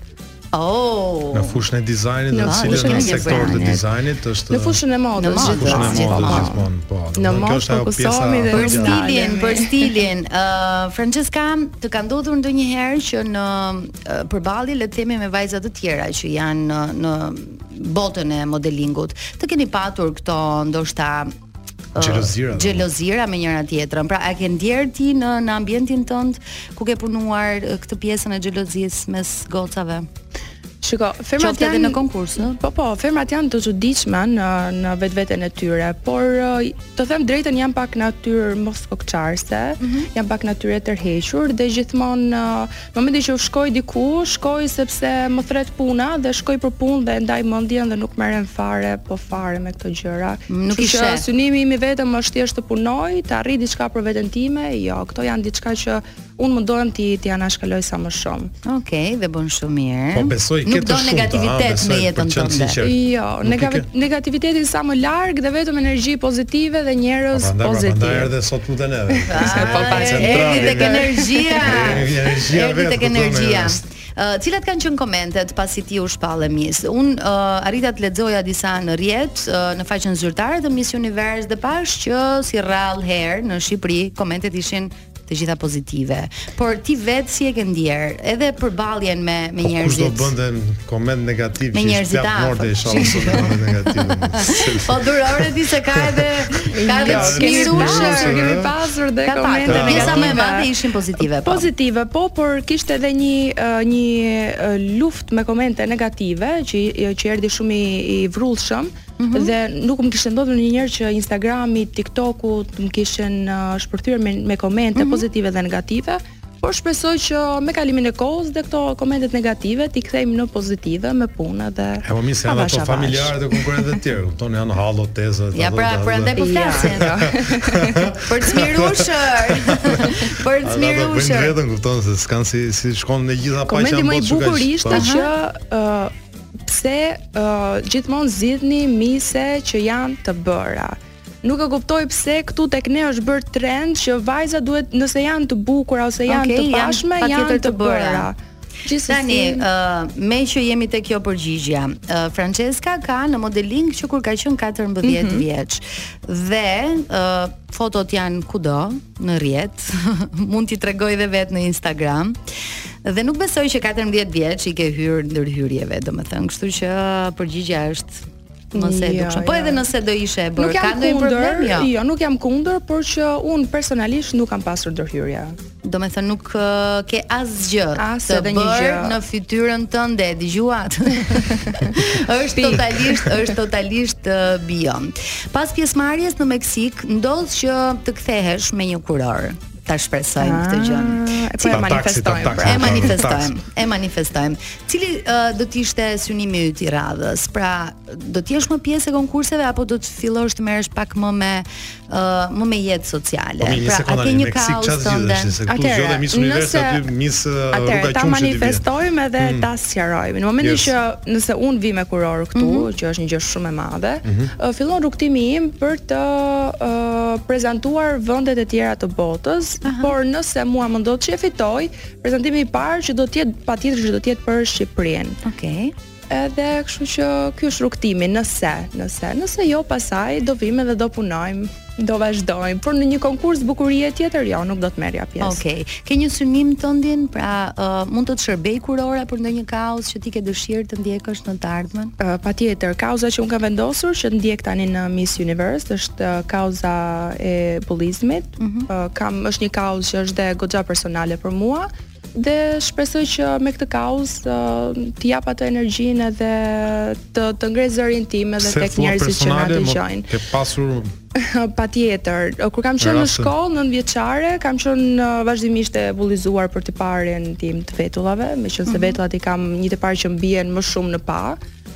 Oh. Në fushën e dizajnit, në cilën në sektor të dizajnit është në fushën e modës, në fushën e modës gjithmonë, po. Në modë fokusohemi dhe për stilin, për stilin. Uh, Francesca, të ka ndodhur ndonjëherë që në uh, përballje le të themi me vajza të tjera që janë në, në botën e modelingut, të keni patur këto ndoshta Gjelozira. Gjelozira me njëra tjetrën. Pra, a ke ndjerë ti në në ambientin tënd ku ke punuar këtë pjesën e xhelozisë mes gocave? Shiko, firmat janë në konkurs, ëh? Po, po, firmat janë të çuditshme në në vetveten e tyre, por të them drejtën janë pak natyrë mos kokçarse, mm -hmm. janë pak natyrë e tërhequr dhe gjithmonë në momentin që u shkoj diku, shkoj sepse më thret puna dhe shkoj për punë dhe ndaj mendjen dhe nuk merrem fare, po fare me këto gjëra. Nuk i sheh. Synimi im i vetëm është thjesht të punoj, të arrij diçka për veten time, jo, këto janë diçka që unë mundohem ti ti anashkaloj sa më shumë. Okej, okay, dhe bën shumë mirë. Po besoj nuk do negativitet në jetën tënde. Jo, negativiteti sa më larg dhe vetëm energji pozitive dhe njerëz pozitiv. Prandaj erdhe sot lutën edhe. Po pa erdhi tek energjia. Erdhi tek energjia. Uh, cilat kanë qenë komentet pasi ti u shpallë Miss? Un uh, arrita të lexoja disa në rrjet, uh, në faqen zyrtare të Miss Universe dhe pash që si rrallë herë në Shqipëri komentet ishin të gjitha pozitive. Por ti vetë si e ke ndjer, edhe përballjen me me po, njerëzit. Kush do bënte koment negativ me njerëzit afër, inshallah koment negativ. Po durore di se ka edhe ka edhe smirushë, kemi pasur dhe komente negative. Pjesa më e madhe ishin pozitive. Po. Pozitive, po, por kishte edhe një uh, një uh, luftë me komente negative që që erdhi shumë i, i vrullshëm. Mm -hmm. Dhe nuk më kishte ndodhur ndonjëherë që Instagrami, TikToku më kishin uh, shpërthyer me, me komente mm -hmm. pozitive dhe negative, por shpresoj që me kalimin e kohës dhe këto komentet negative t'i kthejmë në pozitive me punë dhe e më mirë se janë ato familjarë dhe konkurrentët e tjerë, kupton, janë hallo tezë. Ja pra, prandaj po flasin. Për të smirushër. Për të smirushër. Ata vetëm kupton se s'kan si si shkon në gjitha paqja. Komenti më i bukur ishte që pse uh, gjithmonë zgjidhni mise që janë të bëra. Nuk e kuptoj pse këtu tek ne është bërë trend që vajza duhet, nëse janë të bukura ose janë okay, të pashme, janë, janë të bëra. Tani, uh, me që jemi te kjo përgjigja, uh, Francesca ka në modeling që kur ka qenë katërmbëdhjetë mm -hmm. vjeç dhe uh, fotot janë kudo në rrjet, mund t'i tregoj edhe vetë në Instagram. Dhe nuk besoj që katërmbëdhjetë vjeç i ke hyrë ndërhyrjeve, domethënë, kështu që përgjigja është mos e dukshëm. Po edhe nëse do ishe e bërë, ka ndonjë problem? Jo. Jo, nuk jam kundër, por që un personalisht nuk kam pasur ndërhyrje. Domethënë nuk uh, ke asgjë As të bërë në fytyrën tënde, dëgjuat. Është totalisht, është totalisht uh, beyond. Pas pjesëmarrjes në Meksik, ndodh që të kthehesh me një kuror. Ta shpresojmë këtë gjë. Po e manifestojmë. E manifestojmë. E manifestojmë. Cili uh, do të ishte synimi yt i radhës? Pra, do të jesh më pjesë e konkurseve apo do të fillosh të merresh pak më me uh, më me jetë sociale? Po, pra, a ke një kaos tënde? Atëherë, Miss Universe aty Miss Rruga Qumshit. Ta manifestojmë edhe mm. ta sqarojmë. Në momentin yes. që nëse un vi me kuror këtu, mm -hmm. që është një gjë shumë e madhe, mm -hmm. uh, fillon rrugtimi im për të uh, prezantuar vendet e tjera të botës. Aha. Por nëse mua më ndodh që e fitoj, prezantimi i parë që do të jetë patjetër që do të jetë për Shqipërinë. Okej. Okay. Edhe kështu që ky është rrugtimi, nëse, nëse, nëse jo pasaj do vim edhe do punojmë, do vazhdojmë, por në një konkurs bukurie tjetër jo, nuk do të merrja pjesë. Okej. Okay. Ke një synim tëndin, pra uh, mund të të shërbej kurora për ndonjë kauz që ti ke dëshirë të ndjekësh në të ardhmen? Uh, patjetër, kauza që unë kam vendosur që ndjek tani në Miss Universe është uh, kauza e bullizmit. Mm -hmm. uh, kam është një kauzë që është dhe goxha personale për mua. Dhe shpresoj që me këtë kauzë uh, të jap atë energjinë edhe të të ngrej zërin tim edhe tek njerëzit që na dëgjojnë. Ke pasur patjetër. Kur kam qenë në shkollë nëntëvjeçare, kam qenë vazhdimisht e bullizuar për të parën tim të vetullave, meqense mm -hmm. vetullat i kam një të parë që mbien më shumë në pa.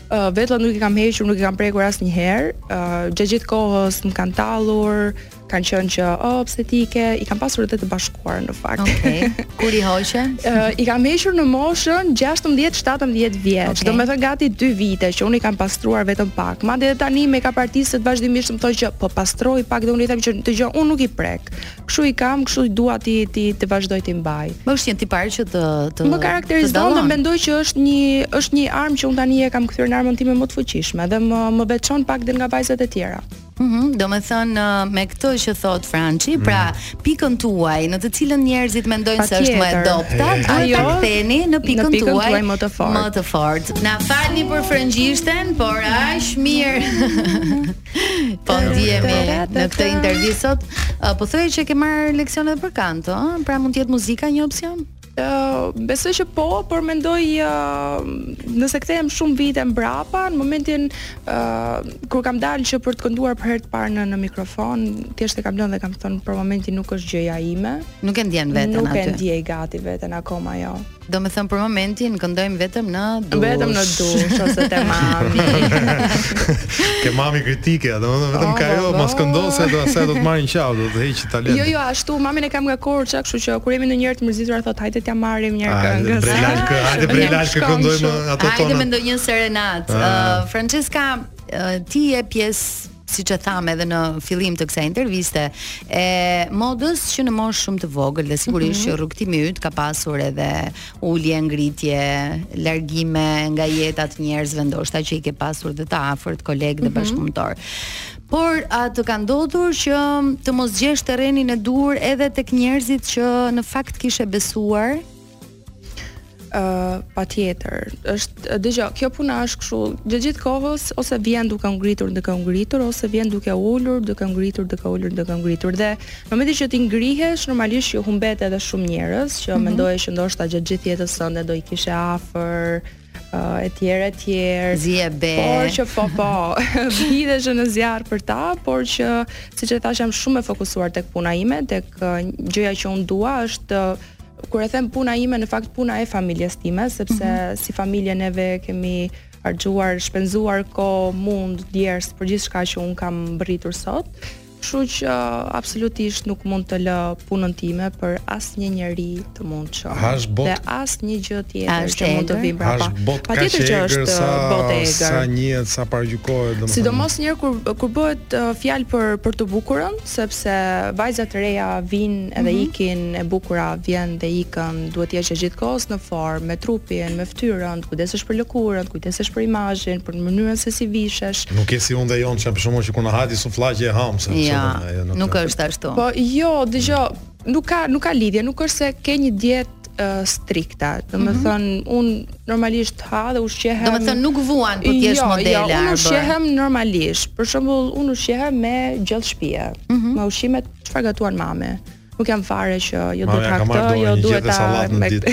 Uh, vetëm nuk i kam hequr, nuk i kam prekur asnjëherë. Uh, gjatë gjithë kohës më kanë tallur, kanë qenë që oh pse ti ke, i kam pasur edhe të bashkuar në fakt. Okej. Okay. Kur i hoqe? uh, I kam hequr në moshën gjashtëmbëdhjetë shtatëmbëdhjetë vjeç. Okay. Domethënë gati dy vite që unë i kam pastruar vetëm pak. Madje edhe tani me kapartistët vazhdimisht më thonë që po pastroj pak dhe unë i them që dëgjoj, unë nuk i prek. Kështu i kam, kështu i dua ti ti të vazhdoj të mbaj. Më është një tipar që të të më karakterizon dhe mendoj që është një është një armë që unë tani e kam kthyer në armën time më të fuqishme dhe më më veçon pak dhe nga vajzat e tjera. Mhm, do me thënë me këtë që thot Franci, mm. pra pikën tuaj në të cilën njerëzit mendojnë se është më e dobta, duhet ta ktheni në pikën, në pikën tuaj, tuaj më të fortë. Më të fortë. Na falni për frëngjishten, por aq mirë. Po ndihemi në këtë intervistë sot. Po thojë që ke marrë leksione për kanto, ëh? Pra mund të jetë muzika një opsion? Uh, besoj që po, por mendoj uh, nëse kthehem shumë vite mbrapa, në momentin uh, kur kam dalë që për të kënduar për herë të parë në, në mikrofon, thjesht e kam lënë dhe kam thënë për momentin nuk është gjëja ime. Nuk e ndjen veten nuk aty. Nuk e ndjej gati veten akoma, jo. Do me thënë për momentin këndojmë vetëm në dush. Vetëm në dush ose te mami. Ke mami kritike, domethënë vetëm ka jo, mos këndo se do se do të marrin qau, do të heqë talent. Jo, jo, ashtu mamin e kam nga Korça, kështu që kur jemi në një herë të mërzitur thot hajde t'ja marrim një këngë. Hajde bre lash që këndojmë ato tona. Hajde me ndonjë serenat. Uh, Francesca, uh, ti je pjesë siç e tham edhe në fillim të kësaj interviste, e modës që në moshë shumë të vogël dhe sigurisht që mm -hmm. rrugtimi yt ka pasur edhe ulje, ngritje, largime nga jeta të njerëzve, ndoshta që i ke pasur dhe të afërt, kolegë dhe mm -hmm. bashkëpunëtor. Por a të ka ndodhur që të mos gjesh terrenin e dur edhe tek njerëzit që në fakt kishe besuar? Uh, pa tjetër, është dëgjoj, kjo puna është kështu, gjatë gjithë kohës ose vjen duke ngritur, duke ngritur, ose vjen duke ulur, duke ngritur, duke ulur, duke ngritur dhe në momentin që ti ngrihesh, normalisht që humbet edhe shumë njerëz që mm -hmm. mendoje që ndoshta gjatë gjithë jetës sënde do i kishe afër, uh, e tjerë e tjerë. Zie be. Por që po po, videsh në zjarr për ta, por që siç e thash jam shumë e fokusuar tek puna ime, tek uh, gjëja që unë dua është uh, kur e them puna ime, në fakt puna e familjes time, sepse mm -hmm. si familje neve kemi harxuar, shpenzuar kohë, mund, djers për gjithçka që un kam mbërritur sot. Kështu që uh, absolutisht nuk mund të lë punën time për asnjë njeri të mundshëm. Dhe asnjë gjë tjetër që mund të vi mbrapa. Patjetër që është botë e egër. Sa njihet, sa paragjykohet, domethënë. Sidomos një herë kur kur bëhet uh, fjalë për për të bukurën, sepse vajzat e reja vijnë edhe mm -hmm. ikin, e bukura vjen dhe ikën, duhet të jesh gjithkohës në formë, me trupin, me fytyrën, kujdesesh për lëkurën, kujdesesh për imazhin, për mënyrën se si vishesh. Nuk je si unë dhe jon që për shkakun që kur na hati sufllaqe e ham se. Ja, nuk është ashtu. Po jo, dëgjoj, nuk ka nuk ka lidhje, nuk është se ke një dietë uh, strikte. Domethënë, mm -hmm. un normalisht ha dhe ushqehem. Domethënë nuk vuan po ti je jo, modele. Jo, unë ushqehem normalisht. Për shembull, unë ushqehem me gjellë shtëpie. Mm -hmm. Me ushqimet çfarë gatuan mame. Nuk jam fare që jo duhet ta këtë, jo duhet ta sallat në ditë.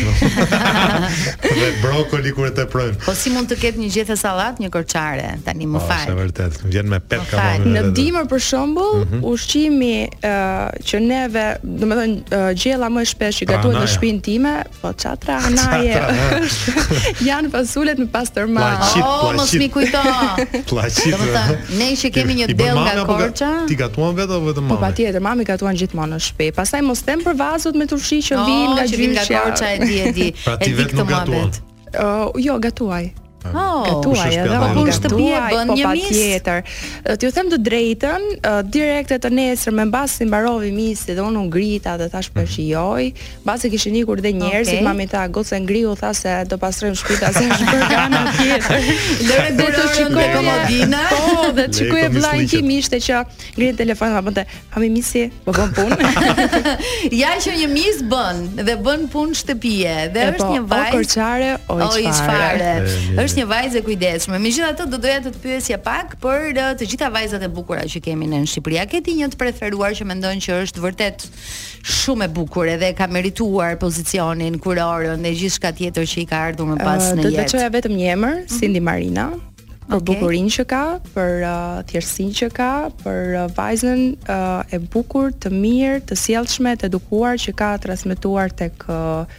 Dhe brokoli kur e teprojnë. Po si mund të ketë një gjethe sallat, një korçare, tani më fal. Është vërtet, vjen me pet kamon. Në dimër për shembull, mm -hmm. ushqimi uh, që neve, domethënë uh, gjella më shpesh që gatuhet në shtëpinë time, po çatra anaje. Janë fasulet me pastërma. Oh, mos mi kujto. Pllaqit. Domethënë, ne që kemi një dell nga Korça. Ti gatuan vetë apo vetëm mama? Po patjetër, mami gatuan gjithmonë në shtëpi. Pastaj mos them për vazot me turshi që oh, vijnë nga gjyqja. Nga Korça e di e di. Pra ti vetë nuk gatuan. Uh, jo, gatuaj. Oh, gatuaj edhe po punë shtëpie bën një mis. Patjetër. T'ju them të drejtën, uh, direkte të nesër me mbasi mbarovi misi dhe unë u ngrita dhe thash po shijoj. Mbasi kishin ikur dhe njerëzit, okay. Mami tha, "Gocë ngriu", tha se do pastrojmë shtëpinë se është për gana tjetër. Lëre do të shikoj komodina. Po, dhe shikoj vllajin tim ishte që ngrihet telefonin, ma bënte, "Mami misi, po bën punë." Ja që një mis bën dhe bën punë shtëpie dhe e është po, një vajzë. O korçare, o çfarë. Është një vajzë e kujdesshme. Megjithatë do doja të të pyesja pak për të gjitha vajzat e bukura që kemi në Shqipëri. A ke ti një të preferuar që mendon që është vërtet shumë e bukur edhe ka merituar pozicionin, kurorën dhe gjithçka tjetër që i ka ardhur më pas uh, në jetë? Do të çoja vetëm një emër, Cindy Marina. Për okay. bukurinë që ka, për uh, thjeshtësinë që ka, për uh, vajzën uh, e bukur, të mirë, të sjellshme, të edukuar që ka transmetuar tek uh,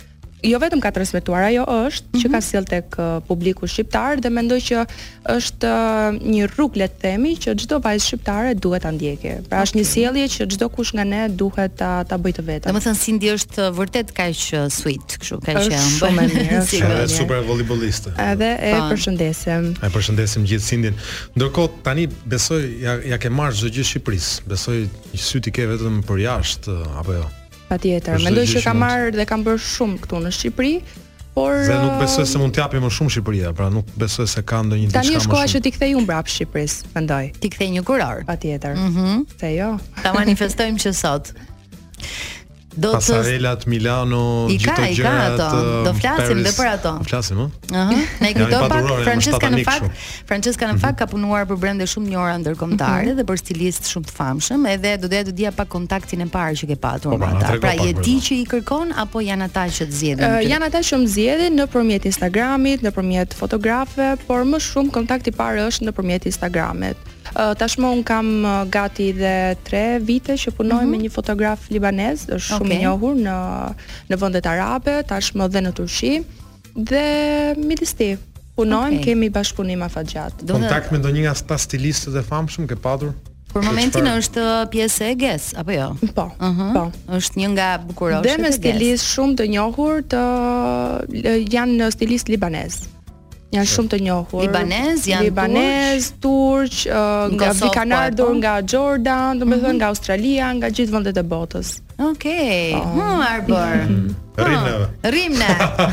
jo vetëm ka transmetuar, ajo është mm -hmm. që ka sjell tek uh, publiku shqiptar dhe mendoj që është uh, një rrugë le të themi që çdo vajzë shqiptare duhet ta ndjekë. Pra është okay. një sjellje që çdo kush nga ne duhet ta ta bëjë të vetë. Domethënë Cindy është uh, vërtet kaq uh, sweet, kështu kaq që ëmbël. Shumë e mirë, është super voleyboliste. Edhe e përshëndesim. E përshëndesim gjithë Cindyn. Ndërkohë tani besoj ja, ja ke marrë çdo gjë Shqipërisë. Besoj sy ti ke vetëm për jashtë apo jo? Patjetër. Mendoj që ka marrë dhe kam bërë shumë këtu në Shqipëri, por Dhe nuk besoj se mund t'japi më shumë Shqipëria, pra nuk besoj se ka ndonjë diçka më shumë. Tani është koha që ti kthej unë mbrapa Shqipërisë, mendoj. Ti kthej një kuror. Patjetër. Mhm. Se jo. Ta manifestojmë që sot. Do të Pasarelat, Milano, I ka, i ka ato. Do flasim dhe për ato. Flasim, ëh? Ëh. Ne kujto pak Francesca në fakt, Francesca në fakt ka punuar për brende shumë njëra ndërkombëtare dhe për stilist shumë të famshëm, edhe do doja të dija pak kontaktin e parë që ke patur me ata. Pra je ti që i kërkon apo janë ata që të zgjedhin? Janë ata që më zgjedhin nëpërmjet Instagramit, nëpërmjet fotografëve, por më shumë kontakti i parë është nëpërmjet Instagramit. Uh, tashmë un kam uh, gati dhe tre vite që punoj mm -hmm. me një fotograf libanez, është shumë okay. i njohur në në vendet arabe, tashmë dhe në Turqi dhe midis ti punojmë, okay. kemi bashkëpunim afatgjat. Kontakt me ndonjë nga sta stilistët e famshëm ke patur? Për momentin Shpar... është pjesë e Guess apo jo? Po. Uh -huh. Po. Është një nga bukuroshet dhe me stilist shumë të njohur të janë stilist libanez. Janë shumë të njohur. Libanez, janë Libanez, turq, uh, nga kanë ardhur nga Jordan, domethënë mm -hmm. nga Australia, nga gjithë vendet e botës. Okej. Okay. Oh. Arbor. Rimne. Rimne.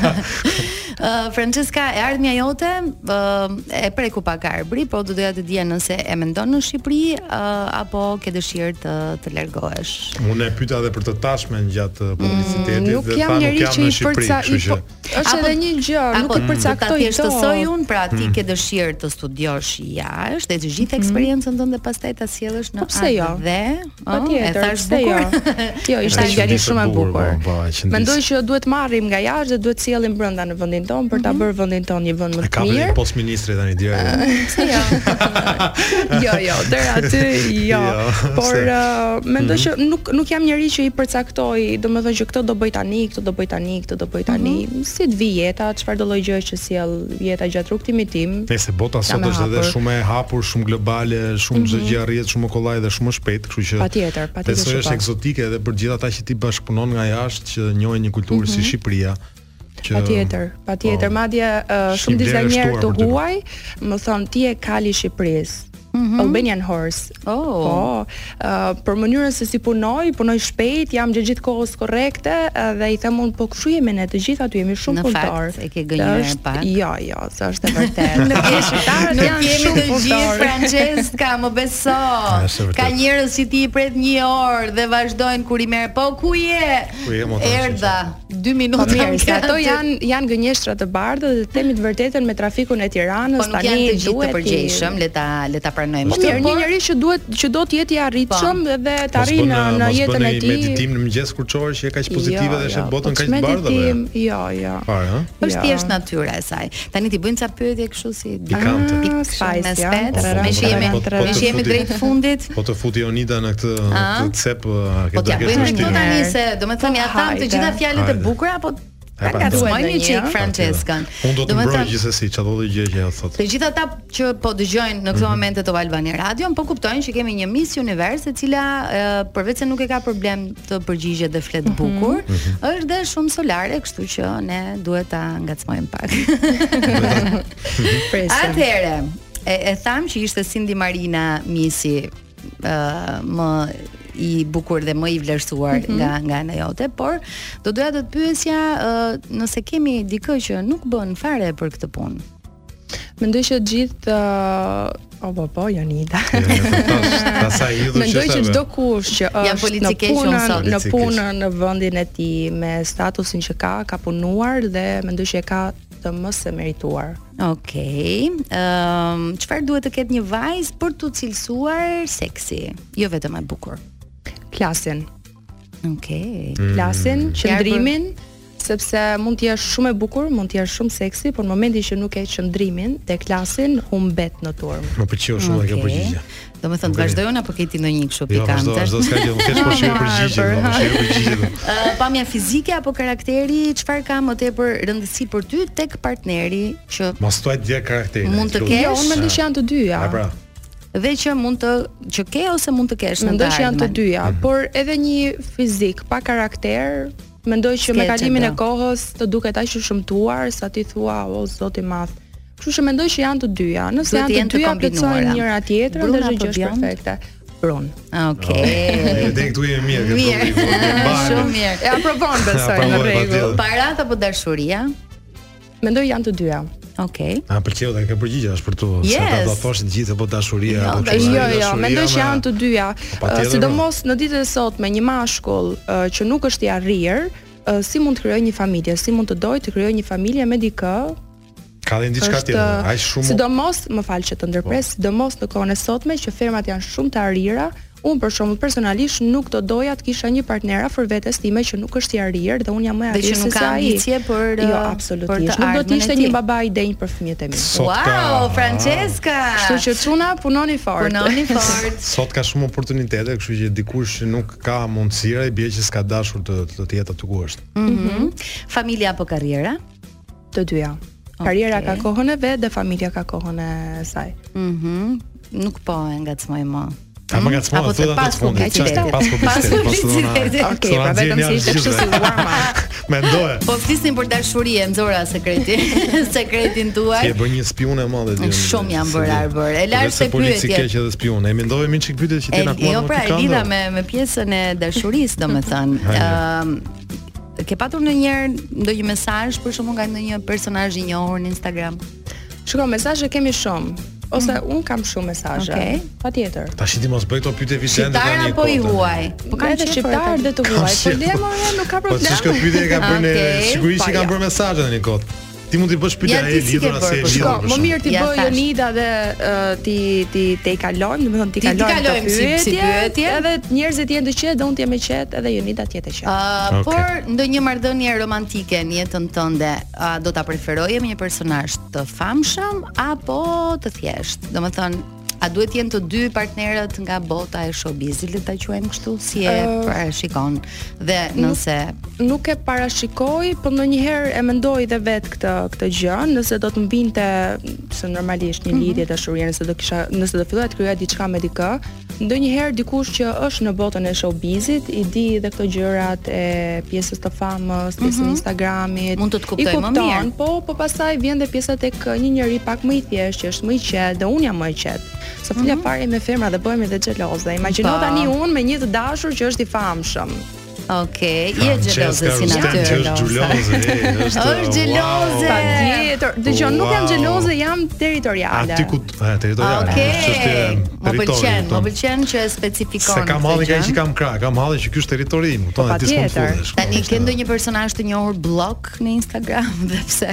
Uh, Francesca, e ardhmja jote uh, e preku pak arbri, po do doja të dija nëse e mendon në Shqipëri uh, apo ke dëshirë të të largohesh. Unë e pyeta edhe për të tashmen gjatë publicitetit mm, dhe tha nuk jam në Shqipëri, kështu që është edhe një gjë, nuk e përcaktoj të thjeshtësoj unë, pra ti ke dëshirë të studiosh jashtë, dhe të gjithë eksperiencën tënde pastaj ta sjellësh në atë dhe patjetër, e thash bukur. Jo, ishte një ngjarje shumë e bukur. Mendoj që duhet marrim nga jashtë dhe duhet sjellim brenda në vendin ton për ta bërë vendin ton një vend më të mirë. Ka vënë post ministri tani deri. Se jo. Jo, jo, deri aty jo. Por mendoj që nuk nuk jam njerëz që i përcaktoj, domethënë që këtë do bëj tani, këtë do bëj tani, këtë do bëj tani. Si të vi jeta, çfarë do lloj gjë që sjell jeta gjatë rrugtimit tim. Nëse bota sot është edhe shumë e hapur, shumë globale, shumë çdo gjë arrihet shumë kollaj dhe shumë shpejt, kështu që patjetër, patjetër. Besoj është ekzotike edhe për gjithë ata që ti bashkëpunon nga jashtë që njohin një kulturë si Shqipëria. Patjetër, patjetër, madje uh, shumë dizajner të huaj më thon ti e kali i Shqipërisë. Mm-hmm. Albanian Horse. Oh. Po, uh, për mënyrën se si punoj, punoj shpejt, jam gjatë gjithë kohës korrekte uh, dhe i them unë po kshu jemi ne të gjithë aty, jemi shumë punëtor. Në fakt, e ke gënjur pak. Jo, jo, s'është e vërtetë. Në pjesë shqiptare nuk jemi të gjithë Francesca, më beso. Ka njerëz që ti i pret një orë dhe vazhdojnë kur i merr. Po ku je? Erdha dy minuta. Po mirë, ato janë janë gënjeshtra të bardhë dhe themi të vërtetën me trafikun e Tiranës tani duhet. Po nuk janë të gjithë të përgjegjshëm, le ta le ta pranojmë. Po mirë, një njerëz që duhet që do të jetë i arritshëm dhe të arrijë në në jetën e tij. Meditim në mëngjes kurçor që e kaq pozitive dhe është botën kaq të bardhë. Jo, jo. Është thjesht natyra e saj. Tani ti bëjnë ca pyetje kështu si pikante. Me spet, me që jemi me që jemi drejt fundit. Po të futi Onida në këtë këtë cep ke do të kesh tani se domethënë ja tham të gjitha fjalët e bukura, po ka ngacmojmë një çik Francescan. Unë do të mbroj gjithsesi çdo lloj gjë që ja thot. Të gjithë ata që po dëgjojnë në këtë moment të Albania Radio, po kuptojnë që kemi një Miss Universe e cila përveç se nuk e ka problem të përgjigjet dhe flet bukur, është dhe shumë solare, kështu që ne duhet ta ngacmojmë pak. Atëherë, e, e tham që ishte Cindy Marina Missi më i bukur dhe më i vlerësuar mm -hmm. nga nga ana jote, por do doja të të pyesja uh, nëse kemi dikë që nuk bën fare për këtë punë. Mendoj që gjithë uh, oh po po Janida. Mendoj që çdo kush që është në punën në punën në vendin e tij me statusin që ka, ka punuar dhe mendoj që e ka të mos e merituar. Okej. Ëm, um, çfarë duhet të ketë një vajzë për të cilësuar seksi, jo vetëm e bukur? Klasin. Okej. Okay. Klasin, qëndrimin, sepse mund të jesh shumë e bukur, mund të jesh shumë seksi, por në momentin që nuk e qëndrimin te klasin, humbet në turm. Më pëlqeu shumë okay. kjo përgjigje. Do më thënë, vazhdojnë apo ke ti ndonjë kështu pikante? Jo, vazhdo, vazhdo, s'ka gjë, më kesh përshirë përgjigje, më përshirë përgjigje. Uh, pamja fizike apo karakteri, çfarë ka më tepër rëndësi për ty tek partneri që mos thuaj dia karakteri. Mund të kesh, jo, unë mendoj që janë të dyja. Ja, pra. Dhe që mund të që ke ose mund të kesh. Mendoj që janë të dyja, mm-hmm. por edhe një fizik pa karakter, mendoj që me kalimin e kohës të duket aq i shëmtuar sa ti thua, o zoti i madh. Kështu që mendoj që janë të dyja. Nëse janë të dyja plotësojnë njëra tjetrën dhe çdo gjë është perfekte. Brun. Okej. Dhe këtu jemi mirë, këtu. Shumë mirë. E aprovon besoj në rregull. Parat apo dashuria? Mendoj janë të dyja. Okej. A pëlqeu dhe kjo përgjigje është për tu, sa ta do thosh të gjithë apo dashuria apo çfarë? Jo, jo, mendoj që janë të dyja. Sidomos në ditët e sotme një mashkull që nuk është i arrir, si mund të krijojë një familje, si mund të dojë të krijojë një familje me dikë? Ka dhe diçka tjetër, aq shumë. Sidomos, më fal që të ndërpres, sidomos në kohën e sotme që fermat janë shumë të arrira, unë për shembull personalisht nuk do doja të kisha një partner afër vetes time që nuk është i arrir dhe unë jam më e arrir se sa ai. Dhe që nuk ka ambicie për jo, absolutisht. Nuk do të ishte një baba i denj për fëmijët e mi. Wow, Francesca. Kështu që çuna punoni fort. Punoni fort. Sot ka shumë oportunitete, kështu që dikush që nuk ka mundësira i bie që s'ka dashur të të jetë aty ku është. Mhm. Familja apo karriera? Të dyja. Karriera ka kohën e vet dhe familja ka kohën e saj. Mhm. Nuk po e ngacmoj më. Ta më ngacmoj ato të pas publicitetit. Pas publicitetit. Okej, pra vetëm si ishte kështu si warma. Mendoje. Po flisnim për dashurinë, nxora sekretin, sekretin tuaj. Ti e bën një spiune e madhe ti. Shumë jam bërë arbër. E lash se pyetje. Polici keq edhe spiune. E mendove më çik pyetje që ti na kuan. Jo, pra e lidha me me pjesën e dashurisë, domethënë. Ëm ke patur ndonjëherë ndonjë mesazh për shkakun nga ndonjë personazh i njohur në Instagram? Shikoj, mesazhe kemi shumë. Ose mm. un kam shumë mesazhe. Okay. Patjetër. Tash ti mos bëj këto pyetje vitende tani. Shqiptar apo i huaj? Po kanë edhe shqiptar dhe të huaj. Problemi nuk ka problem. Po ç'ka pyetje ka bërë sigurisht që kanë bërë mesazhe në kod. Ti mund t'i bësh pyetje ai lidhur as e lidhur. Më mirë ti bëj Jonida dhe ti ti te i kalojmë, domethënë ti kalojmë si pyetje, edhe njerëzit janë të qetë dhe unë të jam e qetë edhe Jonida të jetë e qetë. Por ndonjë marrëdhënie romantike në jetën tënde, do ta preferoje me një personazh të famshëm apo të thjeshtë? Domethënë a duhet të jenë të dy partnerët nga bota e showbizit, le ta quajmë kështu, si e uh, parashikon? Dhe nëse nuk, nuk e parashikoj, por ndonjëherë e mendoj edhe vet këtë këtë gjë, nëse do të mbinte se normalisht një lidhje dashurie, nëse do kisha, nëse do filloja të krijoja diçka me dikë, ndonjëherë dikush që është në botën e showbizit, i di edhe këto gjërat e pjesës të famës, pjesën e mm -hmm. Instagramit, mund të të kuptoj më mirë. Po, po pastaj vjen dhe pjesa tek një njeri pak më i thjeshtë, që është më i qetë dhe unë jam më i qetë. Sa fillja fare me femra dhe bëhemi dhe xheloze. Imagjino tani unë me një të dashur që është i famshëm. Okej, je xheloze si natyrë. Është xheloze, është. Është xheloze. Patjetër. Dëgjoj, nuk jam xheloze, jam territoriale. Aty ku, ha, territoriale. Okej. Më pëlqen, më pëlqen që e specifikon. Se kam halli që ai kam krah, kam halli që ky është territori im, tonë ti s'mund të futesh. Tani ke ndonjë personazh të njohur blog në Instagram dhe pse?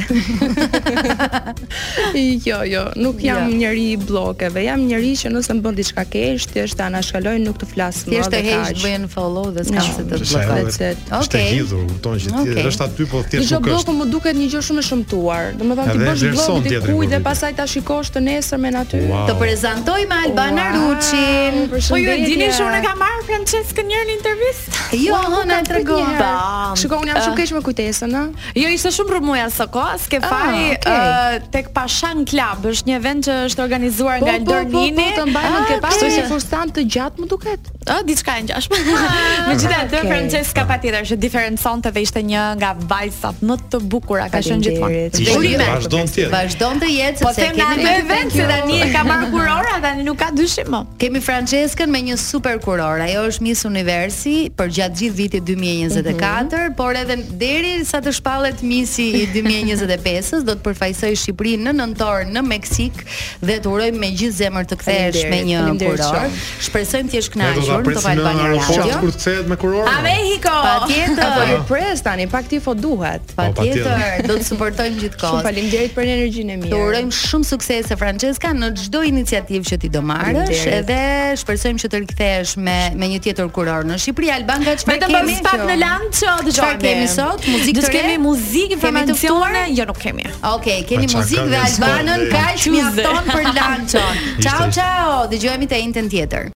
Jo, jo, nuk jam njëri i blogeve, jam njëri që nëse më bën diçka keq, thjesht ta anashkaloj, nuk të flas më. Thjesht e heq, bëjnë follow dhe s'kam se të blokoj. Është e lidhur, kupton që ti është aty po thjesht nuk është. Blogu më duket një gjë shumë e shëmtuar. Domethënë ti bësh blog dikujt dhe pastaj ta shikosh të nesërmen aty. Të prezantojmë Albana Ruçin. Po ju e dini që unë kam marrë Franceskën njëherë në intervistë? Jo, na tregon. Shikoj, unë jam shumë keq me kujtesën, ë? Jo, ishte shumë për mua së kohës, ke faj tek Pashan Club, është një event që është organizuar nga Eldornini. Po, po, të mbajmë ke pasur një fustan të gjatë, më duket. Ë, diçka e ngjashme. Megjithatë, Franceska patjetër që diferenconte dhe ishte një nga vajzat më të bukura ka qenë gjithmonë. Vazhdon të jetë. Vazhdon të jetë sepse kemi një event që tani e ka marrë kurora, tani nuk ka dyshim më. Kemi Franceskën me një super kuror. Ajo është Miss Universi për gjatë gjithë vitit dy mijë e njëzet e katër, por edhe deri sa të shpallet Missi i dy mijë e njëzet e pesë do të përfaqësoj Shqipërinë në nëntor në Meksik dhe të urojmë me gjithë zemër të kthehesh me një kuror. Shpresojmë të jesh kënaqur në Top Albania Radio. Kur të kthehet me kuror? A me Mexico. Patjetër. Po ju pres tani, pak tifo duhet. Patjetër, do të suportojmë gjithkohë. Shumë faleminderit për energjinë e mirë. Të urojmë shumë suksese Francesca në çdo iniciativë që ti do marrësh, edhe shpresojmë që të rikthehesh me me një tjetër kuror në Shqipëri. Albanga, çfarë kemi? Vetëm pak në lanço dëgjoni. Çfarë kemi sot? Muzikë të re? Kemi muzikë, informacione, jo nuk kemi. Okej, keni muzikë dhe Albanën kaq mjafton për lançon. Ciao ciao, dëgjojmë të njëjtën tjetër.